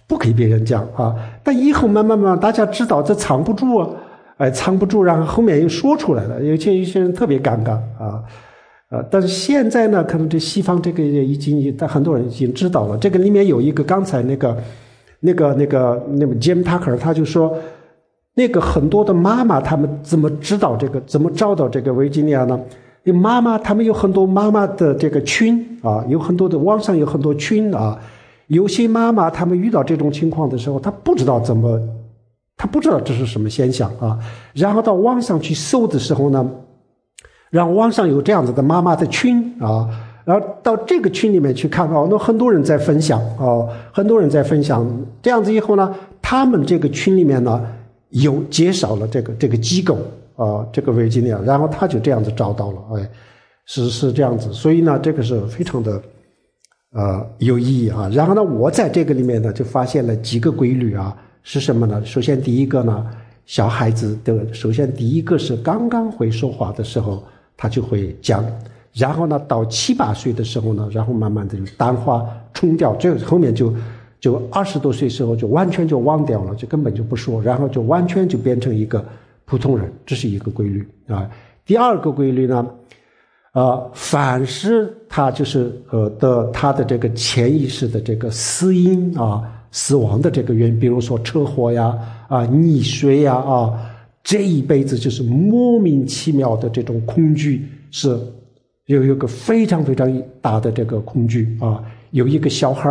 不给别人讲啊。但以后慢慢大家知道这藏不住啊，藏不住，然后后面又说出来了，有些人特别尴尬啊。但是现在呢，可能这西方这个但很多人已经知道了。这个里面有一个刚才那个 Jim Tucker 他就说，那个很多的妈妈他们怎么知道这个，怎么找到这个维吉尼亚呢？妈妈他们有很多妈妈的这个群啊，有很多的网上有很多群啊。有些妈妈他们遇到这种情况的时候，她不知道这是什么现象啊。然后到网上去搜的时候呢，让网上有这样子的妈妈的群啊，然后到这个群里面去看那很多人在分享很多人在分享，这样子以后呢，他们这个群里面呢有介绍了这个机构这个维吉尼亚，然后他就这样子找到了，是这样子，所以呢，这个是非常的有意义啊。然后呢，我在这个里面呢就发现了几个规律啊，是什么呢？首先第一个呢，小孩子首先第一个是刚刚会说话的时候，他就会讲，然后呢，到7、8岁的时候呢，然后慢慢的就淡化冲掉，这后面就20多岁时候就完全就忘掉了，就根本就不说，然后就完全就变成一个普通人，这是一个规律啊。第二个规律呢，凡是他就是他的这个潜意识的这个死因啊，死亡的这个原因，比如说车祸呀溺水呀这一辈子就是莫名其妙的这种恐惧，是有一个非常非常大的这个恐惧啊。有一个小孩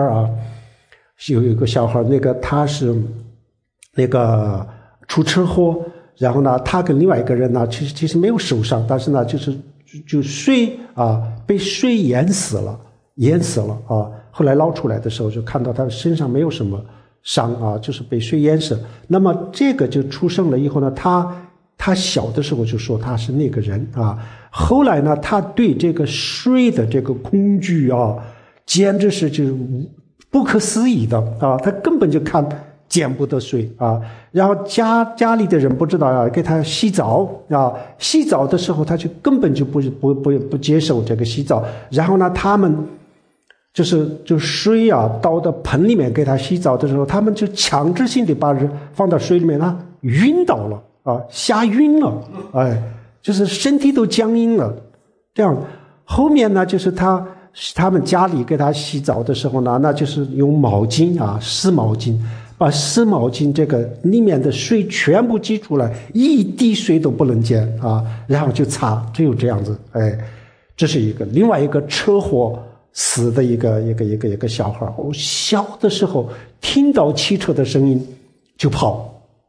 那个他是那个出车祸，然后呢他跟另外一个人呢其实没有受伤，但是呢就水被水淹死了啊。后来捞出来的时候就看到他身上没有什么伤啊，就是被水淹死。那么这个就出生了以后呢，他小的时候就说他是那个人啊。后来呢，他对这个水的这个恐惧啊，简直是就是不可思议的啊，他根本就见不得水啊。然后家里的人不知道给他洗澡啊，洗澡的时候他就根本就不接受这个洗澡。然后呢，他们就水倒到盆里面给他洗澡的时候，他们就强制性的把人放到水里面晕倒了吓晕了，就是身体都僵硬了。这样后面呢，就是他们家里给他洗澡的时候呢，那就是用毛巾湿毛巾，把湿毛巾这个里面的水全部挤出来，一滴水都不能见然后就擦，只有这样子。这是一个。另外一个车祸死的一个小孩，我小的时候听到汽车的声音就跑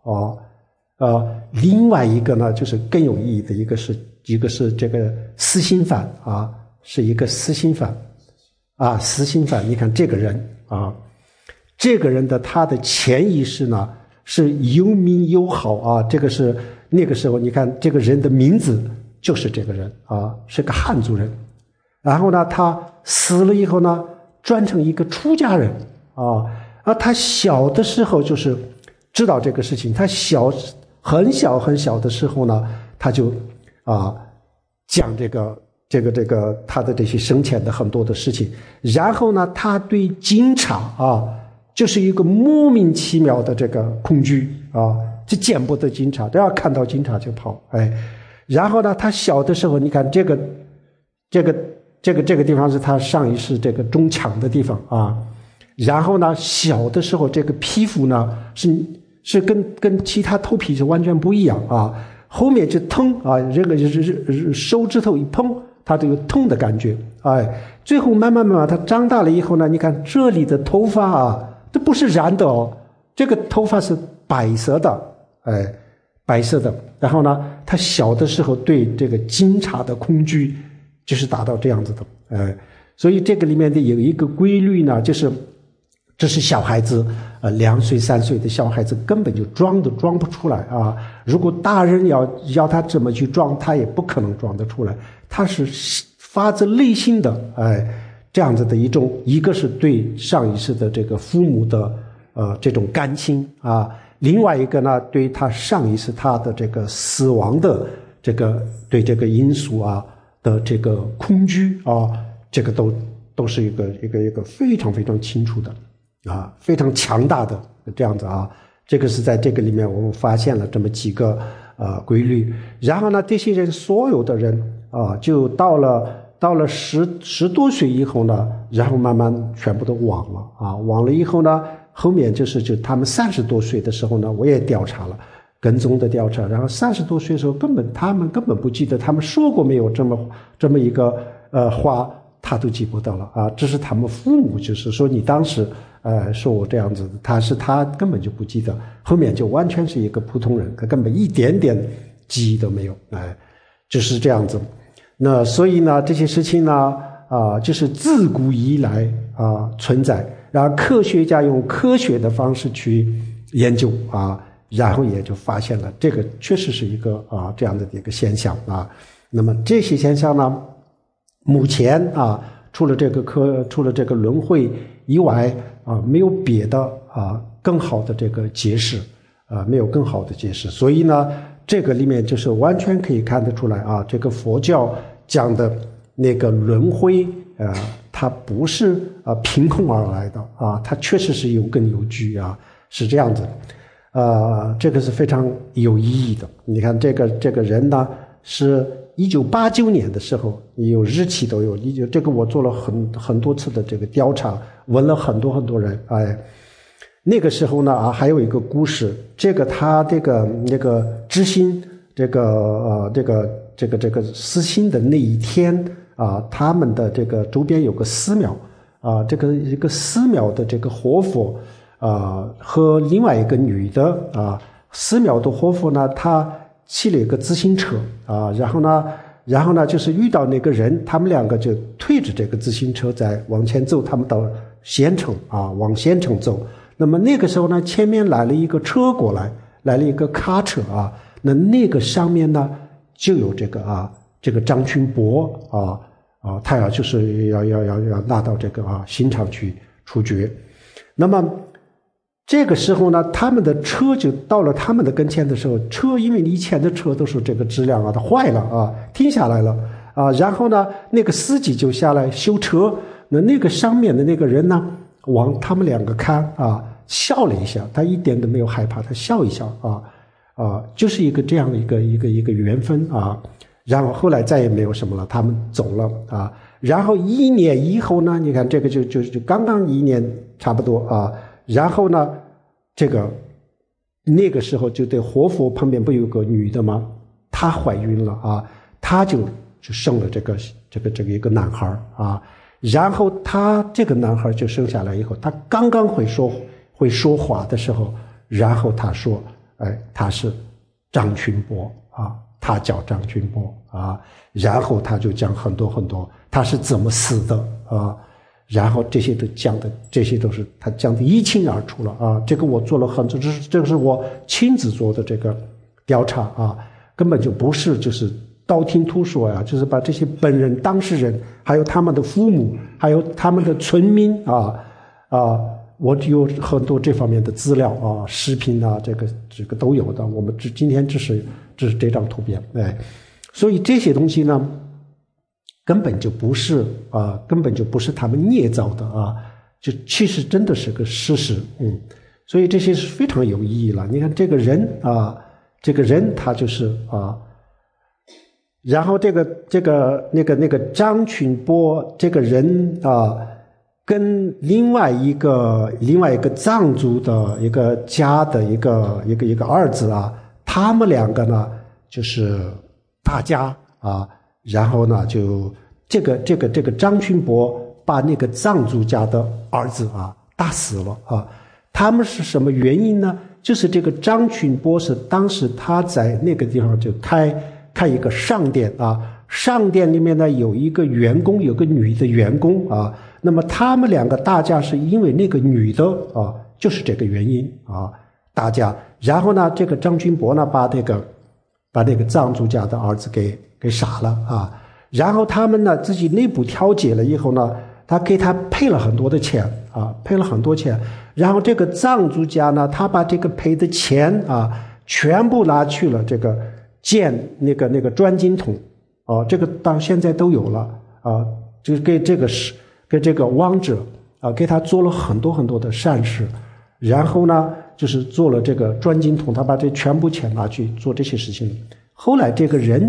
另外一个呢，就是更有意义的一个是这个私心犯是一个私心犯私心犯。你看这个人这个人的他的潜意识呢是有名有好这个是那个时候你看这个人的名字就是这个人是个汉族人。然后呢，他死了以后呢，转成一个出家人他小的时候就是知道这个事情，他很小的时候呢，他就讲这个他的这些生前的很多的事情。然后呢，他对警察就是一个莫名其妙的这个恐惧就见不得警察，只要看到警察就跑。然后呢，他小的时候，你看这个地方是他上一世这个中强的地方然后呢，小的时候这个皮肤呢是跟其他头皮是完全不一样后面就疼这个手指头一碰，他就有痛的感觉最后慢慢他长大了以后呢，你看这里的头发这不是染的这个头发是白色的白色的。然后呢，他小的时候对这个警察的恐惧就是达到这样子的所以这个里面的有一个规律呢，就是这是小孩子2岁3岁的小孩子根本就装都装不出来如果大人要他这么去装，他也不可能装得出来。他是发自内心的这样子的一个是对上一世的这个父母的这种感情另外一个呢，对他上一世他的这个死亡的这个对这个因素的这个恐惧这个都是一个非常非常清楚的非常强大的这样子啊。这个是在这个里面我们发现了这么几个规律。然后呢，这些人所有的人就到了十多岁以后呢，然后慢慢全部都忘了忘了以后呢，后面就他们30多岁的时候呢，我也调查了，跟踪的调查，然后30多岁的时候他们根本不记得他们说过没有这么一个话，他都记不到了这是他们父母就是说你当时说我这样子，他根本就不记得，后面就完全是一个普通人，他根本一点点记忆都没有就是这样子。那所以呢，这些事情呢就是自古以来存在，然后科学家用科学的方式去研究然后也就发现了这个确实是一个这样的一个现象那么这些现象呢，目前除了这个轮回以外没有别的更好的这个解释没有更好的解释。所以呢，这个里面就是完全可以看得出来这个佛教讲的那个轮回它不是凭空而来的它确实是有根有据是这样子。这个是非常有意义的。你看这个人呢，是1989年的时候，有日期都有，这个我做了很多次的这个调查，问了很多人。那个时候呢还有一个故事，这个他那个知心这个私心的那一天他们的这个周边有个寺庙这个一个寺庙的这个活佛和另外一个女的寺庙的活佛呢，他骑了一个自行车然后呢就是遇到那个人，他们两个就推着这个自行车在往前走，他们到县城往县城走。那么那个时候呢，前面来了一个车过来，来了一个卡车那个上面呢就有这个张群博他就是要拿到这个刑场去处决。那么这个时候呢，他们的车就到了他们的跟前的时候，车因为以前的车都是这个质量它坏了停下来了然后呢，那个司机就下来修车，那个上面的那个人呢，往他们两个看笑了一下，他一点都没有害怕，他笑一笑就是一个这样的一个缘分然后后来再也没有什么了，他们走了然后1年以后呢，你看这个就刚刚1年差不多然后呢，那个时候就对活佛旁边不有个女的吗？她怀孕了她就生了这个一个男孩然后她这个男孩就生下来以后，他刚刚会说话的时候，然后他说他是张群博他叫张群博然后他就讲很多他是怎么死的然后这些都是他讲的一清二楚了这个我做了很多，这个是我亲自做的这个调查根本就不是就是道听途说就是把这些本人当事人还有他们的父母还有他们的村民我有很多这方面的资料视频这个都有的，我们今天只是这张图片所以这些东西呢根本就不是他们捏造的就其实真的是个事实所以这些是非常有意义了。你看这个人他就是然后那个张群波这个人跟另外一个藏族的一个家的一个儿子他们两个呢就是打架然后呢就这个张群博把那个藏族家的儿子打死了他们是什么原因呢？就是这个张群博是当时他在那个地方就开一个商店商店里面呢有一个员工，有个女的员工那么他们两个打架是因为那个女的就是这个原因打架。然后呢这个张群博呢把那个藏族家的儿子给杀了然后他们呢自己内部调解了以后呢，他给他赔了很多的钱赔了很多钱。然后这个藏族家呢，他把这个赔的钱全部拿去了这个建那个转经筒这个到现在都有了就是给这个亡者给他做了很多很多的善事，然后呢就是做了这个转经筒，他把这全部钱拿去做这些事情。后来这个人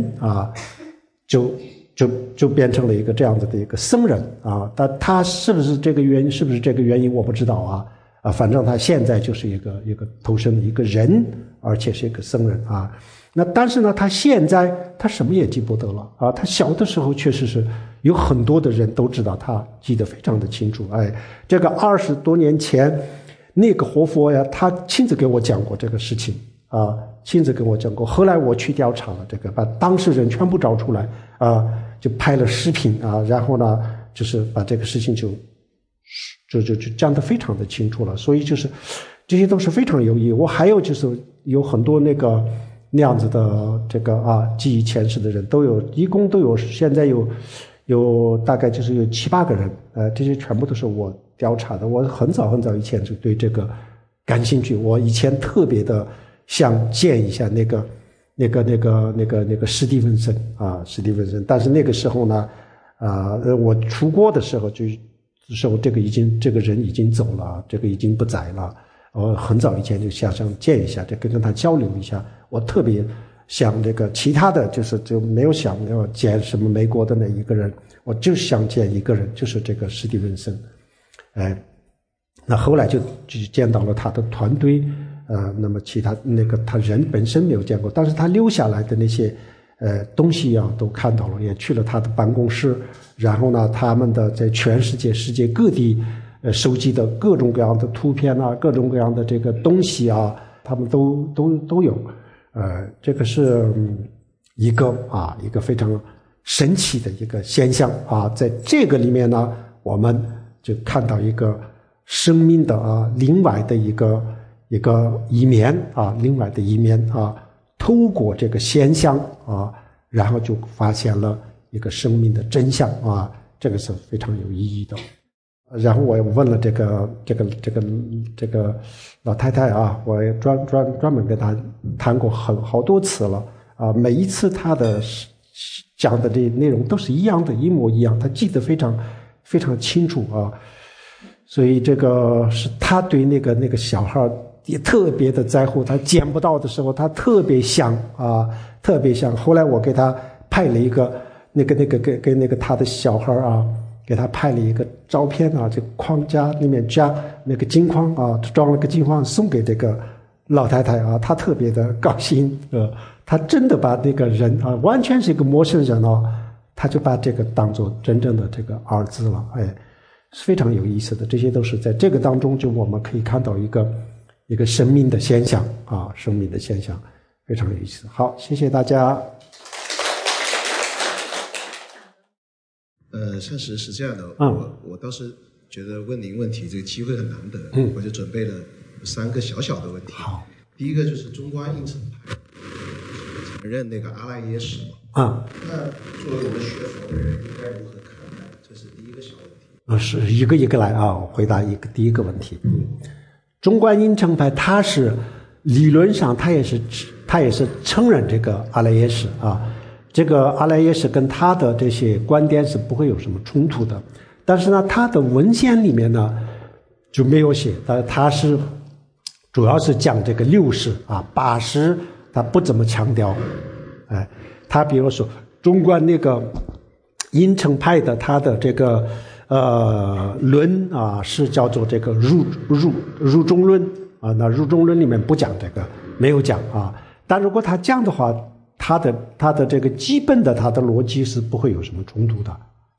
就变成了一个这样子的一个僧人啊，但他是不是这个原因我不知道反正他现在就是一个投身的一个人，而且是一个僧人啊。那但是呢，他现在他什么也记不得了啊。他小的时候确实是有很多的人都知道，他记得非常的清楚。这个20多年前那个活佛呀，他亲自给我讲过这个事情啊，亲自跟我讲过。后来我去调查了这个，把当事人全部找出来啊，就拍了视频啊，然后呢，就是把这个事情就讲得非常的清楚了。所以就是这些都是非常有意义。我还有就是有很多那样子的这个记忆前世的人都有，一共都有，现在有大概就是有7、8个人，这些全部都是我调查的。我很早以前就对这个感兴趣，我以前特别的想见一下那个史蒂文森，但是那个时候呢，我出国的时候这个人已经走了，这个已经不在了。我很早以前就想见一下，这跟他交流一下。我特别想这个其他的就没有想要见什么美国的那一个人，我就想见一个人，就是这个史蒂文森。那后来就见到了他的团队，那么其他他人本身没有见过，但是他留下来的那些东西都看到了，也去了他的办公室，然后呢，他们的在全世界各地收集的各种各样的图片各种各样的这个东西他们都有。这个是一个非常神奇的一个现象在这个里面呢，我们就看到一个生命的另外的一个一面透过这个现象然后就发现了一个生命的真相这个是非常有意义的。然后我也问了这个老太太我也专门跟她谈过好多次了每一次她的讲的这内容都是一模一样，她记得非常非常清楚所以这个是她对那个小孩也特别的在乎，她见不到的时候她特别想后来我给她拍了一个跟那个她的小孩给他拍了一个照片这框架里面加那个金框装了个金框送给这个老太太她特别的高兴她真的把那个人完全是一个陌生人她就把这个当作真正的这个儿子了是非常有意思的。这些都是在这个当中就我们可以看到一个生命的现象生命的现象非常有意思。好，谢谢大家。 善时是这样的，我倒是觉得问您问题这个机会很难得，我就准备了3个小的问题。 好， 第一个就是中观应成派承认那个阿赖耶识那作为我们学佛的人应该如何看待？这是第一个小问题。 是一个来我回答第一个问题。中观应成派它是理论上它也是承认这个阿赖耶识这个阿赖耶识跟他的这些观点是不会有什么冲突的，但是呢，他的文献里面呢就没有写，但他是主要是讲这个6识8识，他不怎么强调。他比如说中观那个应成派的他的这个论是叫做这个入中论那入中论里面不讲这个，没有讲但如果他讲的话，他的这个基本的他的逻辑是不会有什么冲突的。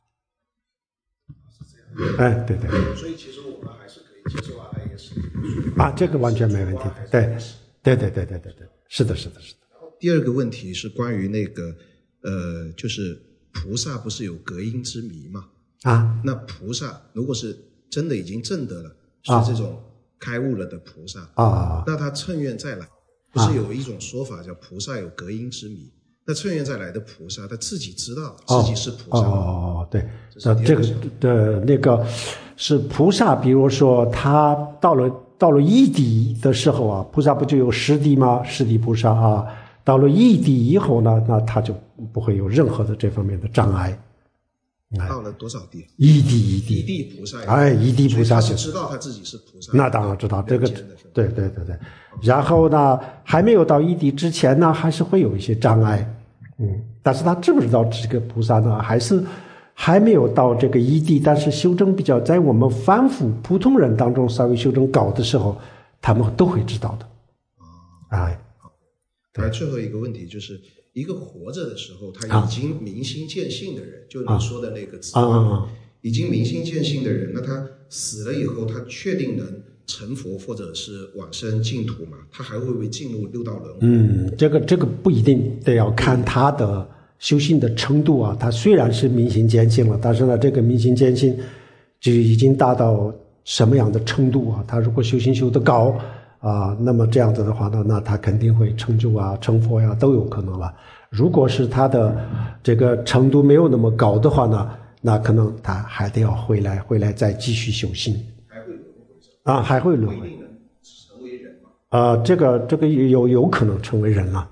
对。 所以其实我们还是可以接受阿赖耶识这个完全没问题的。对，是的。 第二个问题是关于那个就是菩萨不是有隔音之谜吗？那菩萨如果是真的已经证得了，是这种开悟了的菩萨那他乘愿再来，不是有一种说法叫菩萨有隔音之谜？那乘愿再来的菩萨，他自己知道自己是菩萨对，这个的那个是菩萨，比如说他到了异地的时候菩萨不就有十地吗？十地菩萨到了异地以后呢，那他就不会有任何的这方面的障碍。 到了多少地？ 一地菩萨。 一地菩萨他是知道他自己是菩萨。 那当然知道这个，对。然后呢，还没有到一地之前呢，还是会有一些障碍，但是他知不知道这个菩萨呢？还是还没有到这个一地，但是修正比较在我们凡夫普通人当中稍微修正高的时候，他们都会知道的。 对。最后一个问题就是，一个活着的时候他已经明心见性的人，就你说的那个词，已经明心见性的人，那他死了以后，他确定能成佛或者是往生净土嘛？他还会不会进入六道轮回？ 这个不一定，得要看他的修行的程度啊。他虽然是明心见性了，但是呢，这个明心见性就已经达到什么样的程度啊？他如果修行修得高那么这样子的话呢，那他肯定会成就成佛呀，都有可能了。如果是他的这个程度没有那么高的话呢，那可能他还得要回来再继续修行。还会轮回。不一定能成为人吗？这个有可能成为人了。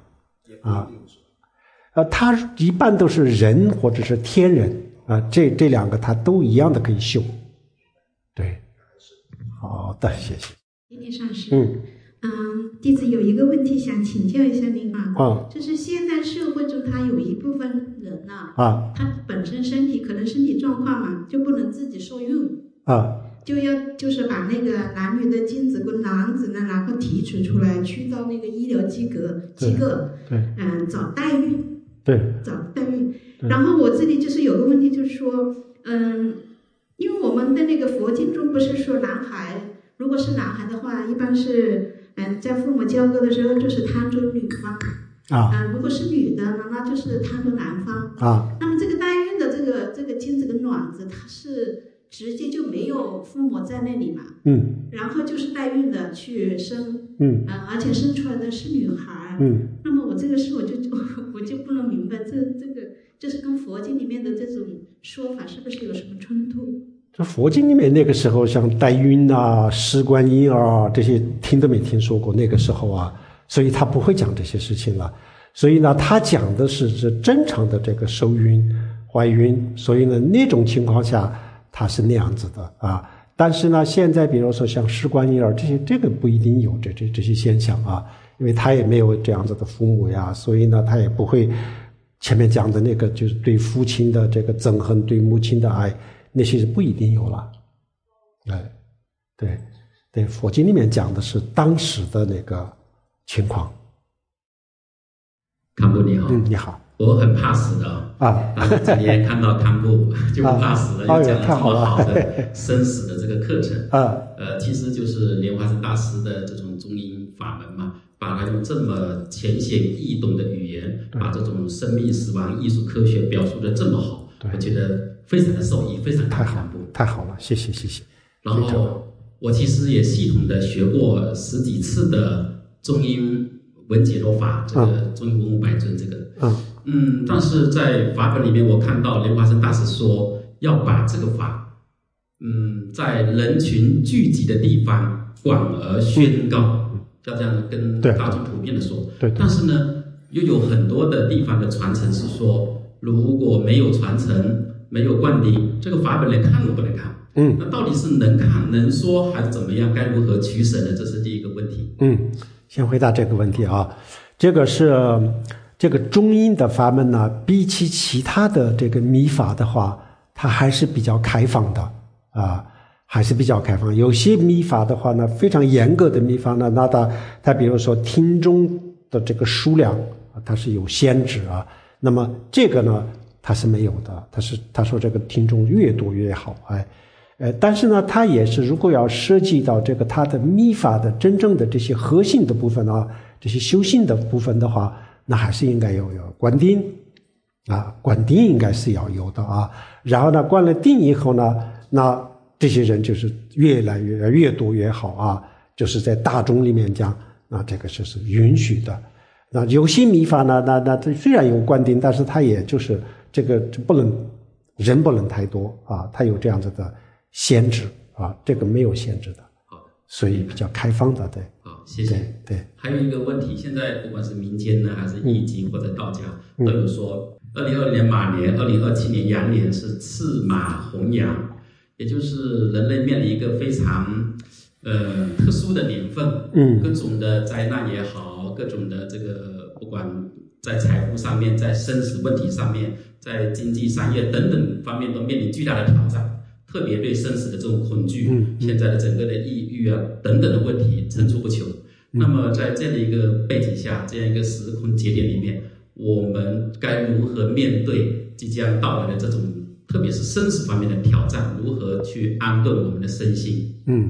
他一般都是人或者是天人这两个他都一样的可以修。对，好的，谢谢。 谢谢上师。弟子有一个问题想请教一下您就是现在社会中他有一部分人他本身可能身体状况嘛，就不能自己受孕就是把那个男女的精子跟卵子呢，然后提取出来，去到那个医疗机构找代孕。找代孕。然后我这里就是有个问题，就是说，因为我们的那个佛经中不是说男孩，如果是男孩的话，一般是在父母交割的时候就是摊着女方如果是女的呢，那就是摊着男方那么这个代孕的这个精子跟卵子，它是直接就没有父母在那里嘛，然后就是代孕的去生，而且生出来的是女孩，那么我这个事我就不能明白，这个就是跟佛经里面的这种说法是不是有什么冲突？ 这佛经里面那个时候像代孕试管婴儿这些听都没听说过，那个时候所以他不会讲这些事情了。所以呢，他讲的是正常的这个受孕、怀孕，所以呢那种情况下它是那样子的但是呢，现在比如说像试管婴儿这个不一定有这些现象因为他也没有这样子的父母呀，所以呢他也不会前面讲的那个就是对父亲的这个憎恨，对母亲的爱，那些是不一定有了。对，佛经里面讲的是当时的那个情况。 康布你好。 你好。 我很怕死的但是今天看到康布就不怕死了，又讲了这么好的生死的这个课程其实就是莲花生大师的这种中阴法门嘛，把它用这么浅显易懂的语言，把这种生命死亡艺术科学表述的这么好，我觉得非常的受益，非常感恩。 太好了，谢谢。 然后我其实也系统的学过10几次的中阴文解脱法，这个中阴文武百尊这个但是在法本里面我看到莲花生大师说要把这个法在人群聚集的地方广而宣告，要这样跟大众普遍的说。但是呢又有很多的地方的传承是说，如果没有传承，没有灌顶，这个法本连看都不能看。那到底是能看能说还是怎么样，该如何取舍呢？这是第一个问题。 先回答这个问题这个是这个中阴的法门呢，比起其他的这个密法的话，它还是比较开放的还是比较开放。有些密法的话呢，非常严格的密法呢，那它比如说听众的这个数量它是有限制那么这个呢它是没有的，他说这个听众越多越好但是呢它也是如果要涉及到这个它的密法的真正的这些核心的部分这些修行的部分的话，那还是应该有灌顶灌顶应该是要有的然后呢灌了顶以后呢，那这些人就是越来越多越好就是在大众里面讲，那这个就是允许的。那有些密法呢，那虽然有灌顶，但是它也就是这个人不能太多它有这样子的限制这个没有限制的。 好的， 所以比较开放的。对， 好，谢谢。 对， 还有一个问题，现在不管是民间呢，还是易经或者道家，都有说 2020年马年，2027年羊年是赤马红羊，也就是人类面临一个非常特殊的年份，各种的灾难也好，各种的这个不管在财富上面，在生死问题上面，在经济商业等等方面都面临巨大的挑战，特别对生死的这种恐惧，现在的整个的抑郁啊等等的问题层出不穷。那么在这样的一个背景下，这样一个时空节点里面，我们该如何面对即将到来的这种特别是生死方面的挑战，如何去安顿我们的身心？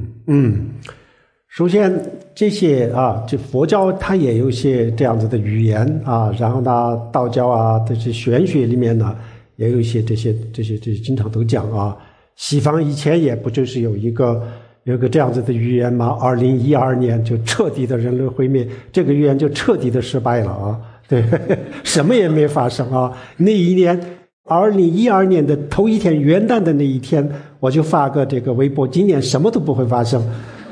首先这些就佛教它也有一些这样子的语言然后呢道教这些玄学里面呢也有一些这些经常都讲西方以前也不就是有一个这样子的预言吗？2012年就彻底的人类毁灭，这个预言就彻底的失败了对，什么也没发生那一年2012年的头一天元旦的那一天，我就发个这个微博，今年什么都不会发生，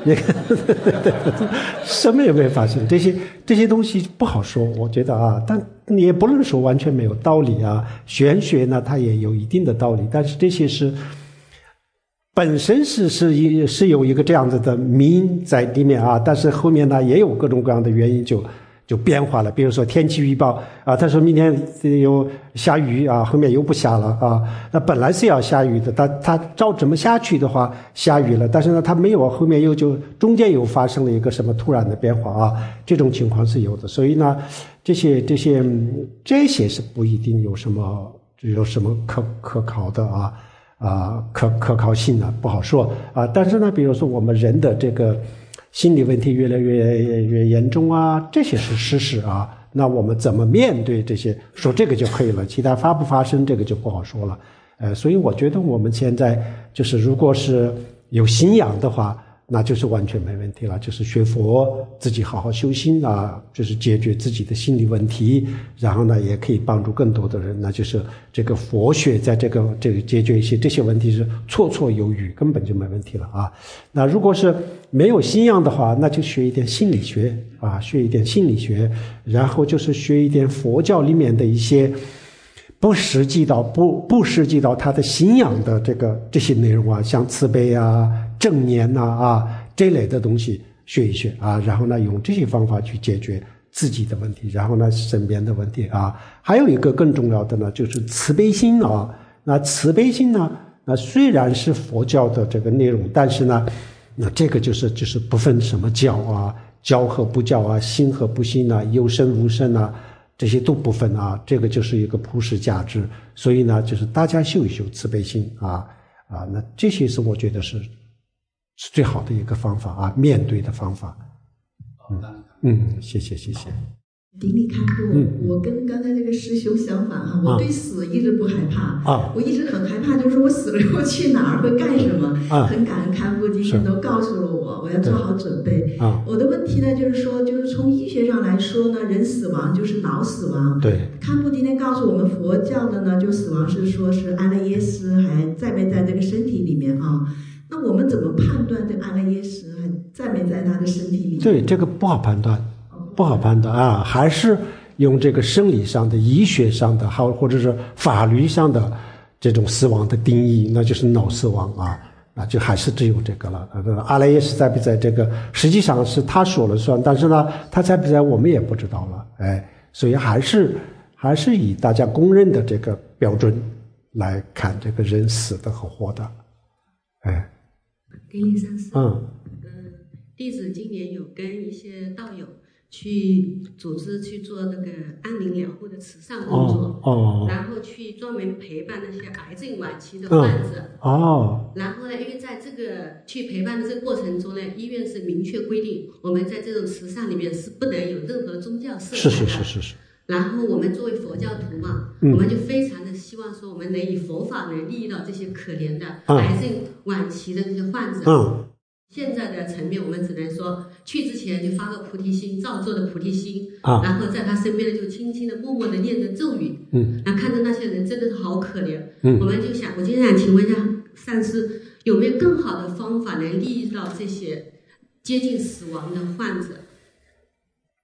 什么也没发生，这些东西不好说，我觉得但你也不能说完全没有道理玄学呢它也有一定的道理，但是这些是本身是有一个这样子的名在里面但是后面呢也有各种各样的原因就变化了，比如说天气预报他说明天有下雨后面又不下了那本来是要下雨的，他照这么下去的话下雨了，但是呢他没有，后面又就中间又发生了一个什么突然的变化这种情况是有的，所以呢这些是不一定有什么可考的可靠性不好说但是呢比如说我们人的这个心理问题越来越严重这些是事实那我们怎么面对这些，说这个就可以了，其他发不发生这个就不好说了所以我觉得我们现在就是如果是有信仰的话，那就是完全没问题了，就是学佛自己好好修心就是解决自己的心理问题，然后呢也可以帮助更多的人，那就是这个佛学在这个解决一些这些问题是绰绰有余，根本就没问题了那如果是没有信仰的话，那就学一点心理学学一点心理学，然后就是学一点佛教里面的一些不涉及到他的信仰的这些内容像慈悲正念这类的东西学一学然后呢用这些方法去解决自己的问题，然后呢身边的问题还有一个更重要的呢就是慈悲心那慈悲心呢那虽然是佛教的这个内容，但是呢那这个就是不分什么教教和不教信和不信有生无生这些都不分这个就是一个普世价值，所以呢就是大家修一修慈悲心那这些是我觉得是最好的一个方法面对的方法谢谢顶礼堪布我跟刚才那个师兄相反我对死一直不害怕我一直很害怕，就是我死了以后去哪儿会干什么很感恩堪布今天都告诉了我要做好准备我的问题呢就是说，就是从医学上来说呢，人死亡就是脑死亡，对，堪布今天告诉我们佛教的呢，就死亡是说是安乐耶识还在没在这个身体里面那我们怎么判断这安乐耶识还在没在他的身体里面？ 对，这个不好判断还是用这个生理上的医学上的或者是法律上的这种死亡的定义，那就是脑死亡那就还是只有这个了阿赖耶识在不在这个实际上是他说了算，但是呢他在不在我们也不知道了所以还是以大家公认的这个标准来看这个人死的和活的给你上师弟子今年有跟一些道友去组织去做那个安宁疗护的慈善工作然后去专门陪伴那些癌症晚期的患者然后呢因为在这个去陪伴的这个过程中呢，医院是明确规定我们在这种慈善里面是不能有任何宗教色彩的是然后我们作为佛教徒嘛我们就非常的希望说我们能以佛法能利益到这些可怜的癌症晚期的这些患者现在的层面我们只能说去之前就发个菩提心，照做的菩提心然后在他身边就轻轻的默默的念着咒语然后看着那些人真的是好可怜我们就想，我今天想请问一下上师，有没有更好的方法能利益到这些接近死亡的患者？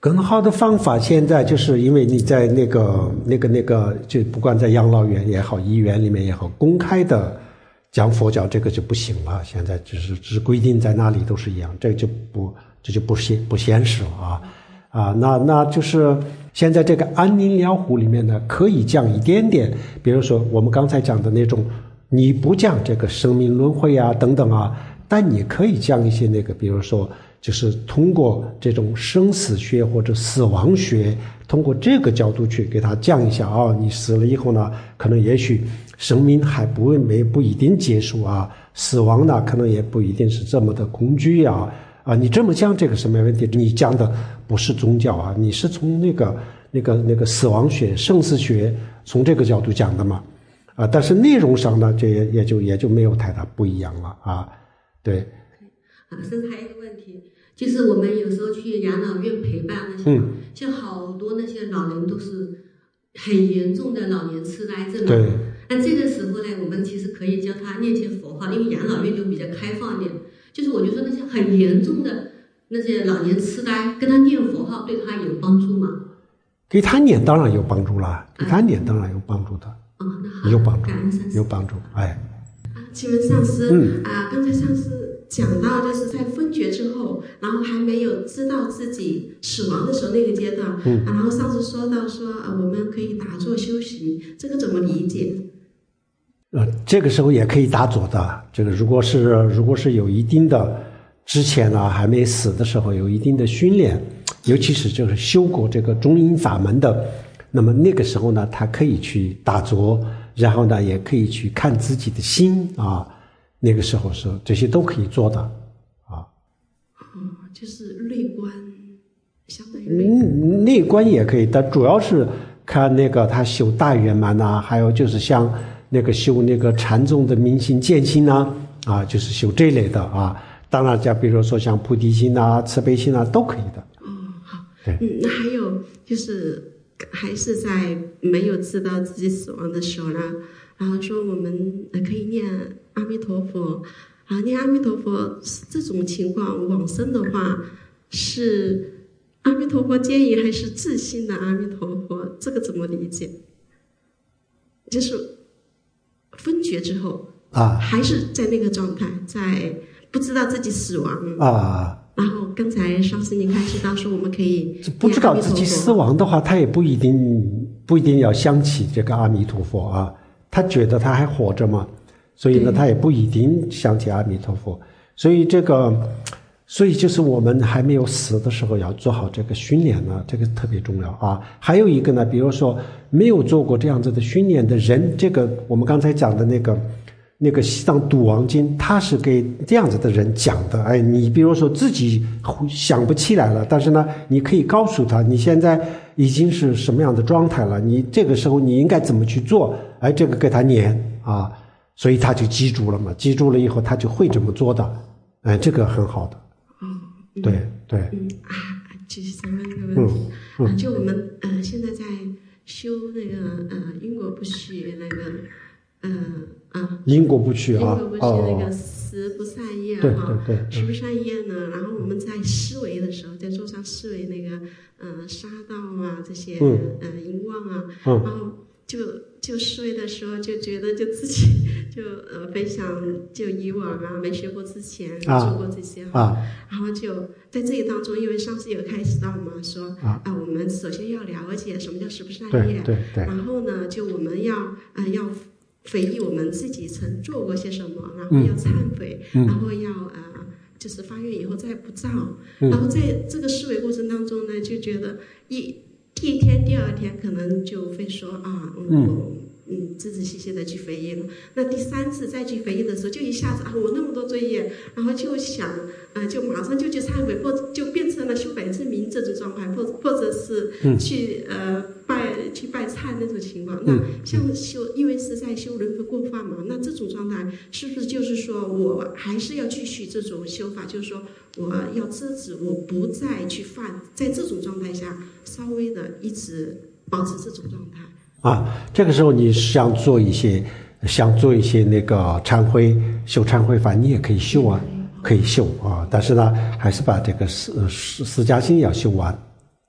更好的方法现在就是因为你在那个就不管在养老院也好，医院里面也好，公开的讲佛教这个就不行了。现在只规定在哪里都是一样，这就不现实了啊。那就是现在这个安宁疗护里面呢，可以讲一点点，比如说我们刚才讲的那种，你不讲这个生命轮回啊等等啊，但你可以讲一些那个，比如说就是通过这种生死学或者死亡学，通过这个角度去给他讲一下啊，你死了以后呢，可能也许生命还不一定结束啊，死亡呢可能也不一定是这么的恐惧啊，你这么讲这个什么问题？你讲的不是宗教啊，你是从那个死亡学、生死学从这个角度讲的嘛，但是内容上呢，这也就没有太大不一样了啊，对。 甚至还有一个问题，就是我们有时候去养老院陪伴那些，像好多那些老人都是很严重的老年痴呆症。 对。 那这个时候呢，我们其实可以教他念些佛号，因为养老院就比较开放一点。就是我就说那些很严重的那些老年痴呆，跟他念佛号对他有帮助吗？ 给他念当然有帮助了，给他念当然有帮助的。 那好， 有帮助， 感恩上师， 有帮助。 请问上师，刚才上师讲到就是在分觉之后，然后还没有知道自己死亡的时候那个阶段，然后上次说到说我们可以打坐修行，这个怎么理解？ 这个时候也可以打坐的。这个如果是有一定的之前呢还没死的时候有一定的训练，尤其是就是修过这个中阴法门的，那么那个时候呢，他可以去打坐，然后呢也可以去看自己的心啊。那个时候是这些都可以做的啊。 就是内观，相当于内观也可以，但主要是看那个他修大圆满呐，还有就是像那个修那个禅宗的明心见性呐，就是修这类的啊。当然，比如说像菩提心啊、慈悲心啊，都可以的。 好。 对。 那还有就是还是在没有知道自己死亡的时候呢，然后说我们可以念阿弥陀佛，念阿弥陀佛这种情况往生的话，是阿弥陀佛建议还是自信的阿弥陀佛？这个怎么理解？就是分觉之后还是在那个状态，在不知道自己死亡然后刚才上次您开始到说我们可以不知道自己死亡的话，他也不一定要想起这个阿弥陀佛啊，他觉得他还活着嘛，所以呢他也不一定想起阿弥陀佛。所以就是我们还没有死的时候要做好这个训练呢，这个特别重要啊。还有一个呢，比如说没有做过这样子的训练的人，这个我们刚才讲的那个西藏度亡经，他是给这样子的人讲的。你比如说自己想不起来了，但是呢你可以告诉他你现在已经是什么样的状态了，你这个时候你应该怎么去做，这个给他念啊，所以他就记住了嘛，记住了以后他就会这么做的。这个很好的。对。 继续再问一个问题，就我们现在在修那个因果不虚那个因果不虚啊， 因果不虚那个十不善业十不善业呢，然后我们在思维的时候，在桌上思维那个杀盗这些淫妄然后就思维的时候就觉得就自己就分享就以往没学过之前做过这些然后就在这一当中，因为上次有开始到嘛，说我们首先要了解什么叫十不善业， 对， 然后呢就我们要回忆我们自己曾做过些什么，然后要忏悔，然后要就是发愿以后再不造，然后在这个思维过程当中呢，就觉得第一天、第二天可能就会说我仔仔细细的去回忆了。那第三次再去回忆的时候，就一下子我那么多罪业，然后就想就马上就去忏悔，或者就变成了修百字明这种状态，或者是去拜忏那种情况。那像因为是在修轮回过患嘛，那这种状态是不是就是说我还是要继续这种修法，就是说我要遮止，我不再去犯，在这种状态下稍微的一直保持这种状态。 这个时候你想做一些那个忏悔修忏悔法，你也可以修可以修但是呢还是把这个四迦心要修完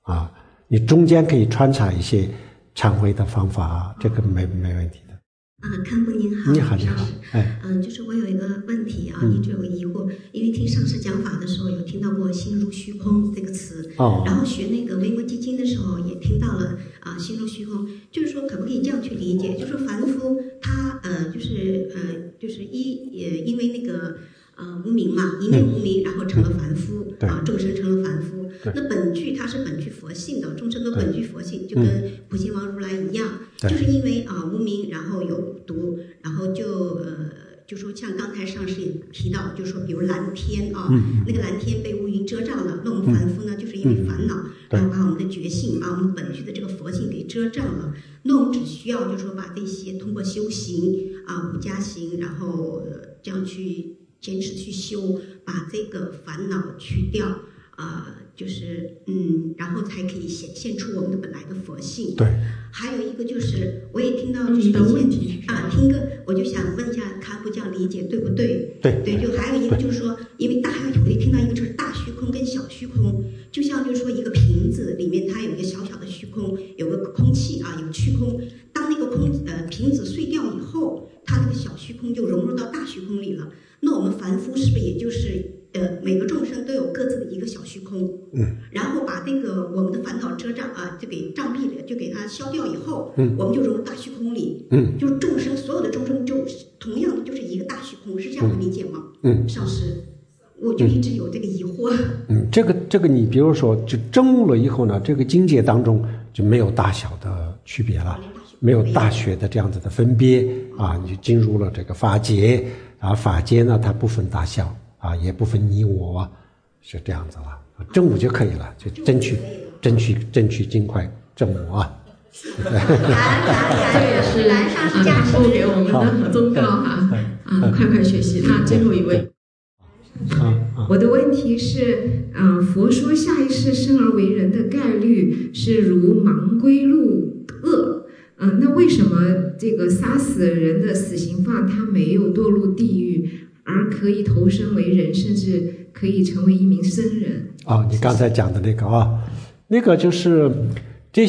啊，你中间可以穿插一些忏悔的方法啊，这个没问题的。 堪布您好， 你好，你好， 就是我有一个问题啊，一直有个疑惑，因为听上师讲法的时候有听到过心如虚空这个词，然后学那个维摩诘经的时候也听到了心如虚空，就是说可不可以这样去理解，就是说凡夫他就是因为那个无明嘛，一念无明，然后成了凡夫众生成了凡夫。那本具它是本具佛性的，众生的本具佛性，就跟普贤王如来一样，就是因为无明，然后有毒，然后就说像刚才上师也提到，就说比如蓝天那个蓝天被乌云遮罩了，那我们凡夫呢，就是因为烦恼，然后把我们的觉性，把我们本具的这个佛性给遮罩了。那我们只需要就是说把这些通过修行五加行，然后这样去坚持去修，把这个烦恼去掉。然后才可以显现出我们的本来的佛性。 对。 还有一个就是，我也听到就是以前听个，我就想问一下堪布这样理解对不对？ 对， 就还有一个就是说，因为我也听到一个就是大虚空跟小虚空，就像就是说一个瓶子里面它有一个小小的虚空，有个空气有虚空，当那个瓶子碎掉以后，它那个小虚空就融入到大虚空里了。那我们凡夫是不是也就是每个众生都有各自的一个小虚空，然后把这个我们的烦恼遮障就给障蔽了，就给它消掉以后，我们就融入大虚空里，就是众生所有的众生就同样的就是一个大虚空，是这样的理解吗？上师，我就一直有这个疑惑。 这个你比如说就证悟了以后呢，这个境界当中就没有大小的区别了，没有大小的这样子的分别你就进入了这个法界法界呢它不分大小也不分你我，是这样子了，证悟就可以了，就争取尽快证悟这也是堪布给我们的忠告快快学习。那最后一位， 我的问题是，佛说下一世生而为人的概率是如盲龟入恶，那为什么这个杀死人的死刑犯他没有堕入地狱，而可以投生为人，甚至可以成为一名僧人？ 你刚才讲的那个那个就是这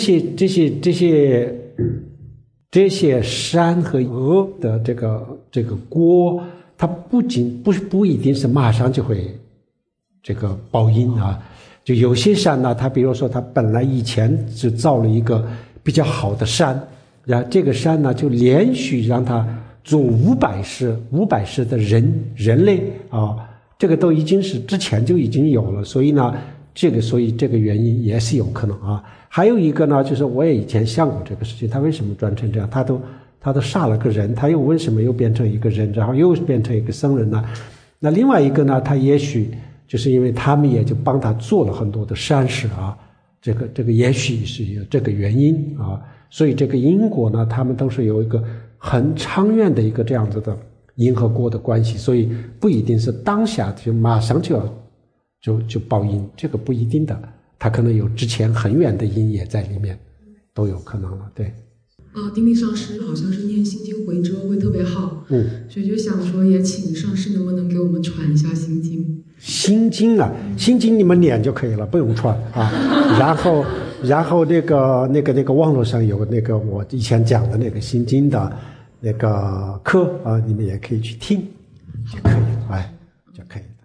些善和恶的这个果，它不一定是马上就会这个报应就有些善呢，它比如说它本来以前只造了一个比较好的善，然后这个善呢就连续让它做500世的人类这个都已经是之前就已经有了，所以呢所以这个原因也是有可能还有一个呢，就是我也以前想过这个事情，他为什么转成这样，他都杀了个人，他又为什么又变成一个人，然后又变成一个僧人呢？那另外一个呢，他也许就是因为他们也就帮他做了很多的善事这个也许是有这个原因所以这个因果呢，他们都是有一个很长远的一个这样子的因和果的关系，所以不一定是当下就马上就要就报应，这个不一定的，它可能有之前很远的因也在里面，都有可能了。对。 丁丁上师好像是念心经回遮会特别好，所以就想说也请上师能不能给我们传一下心经。 心经心经你们念就可以了，不用传然后那个网络上有那个我以前讲的那个心经的那个课你们也可以去听就可以了，就可以了。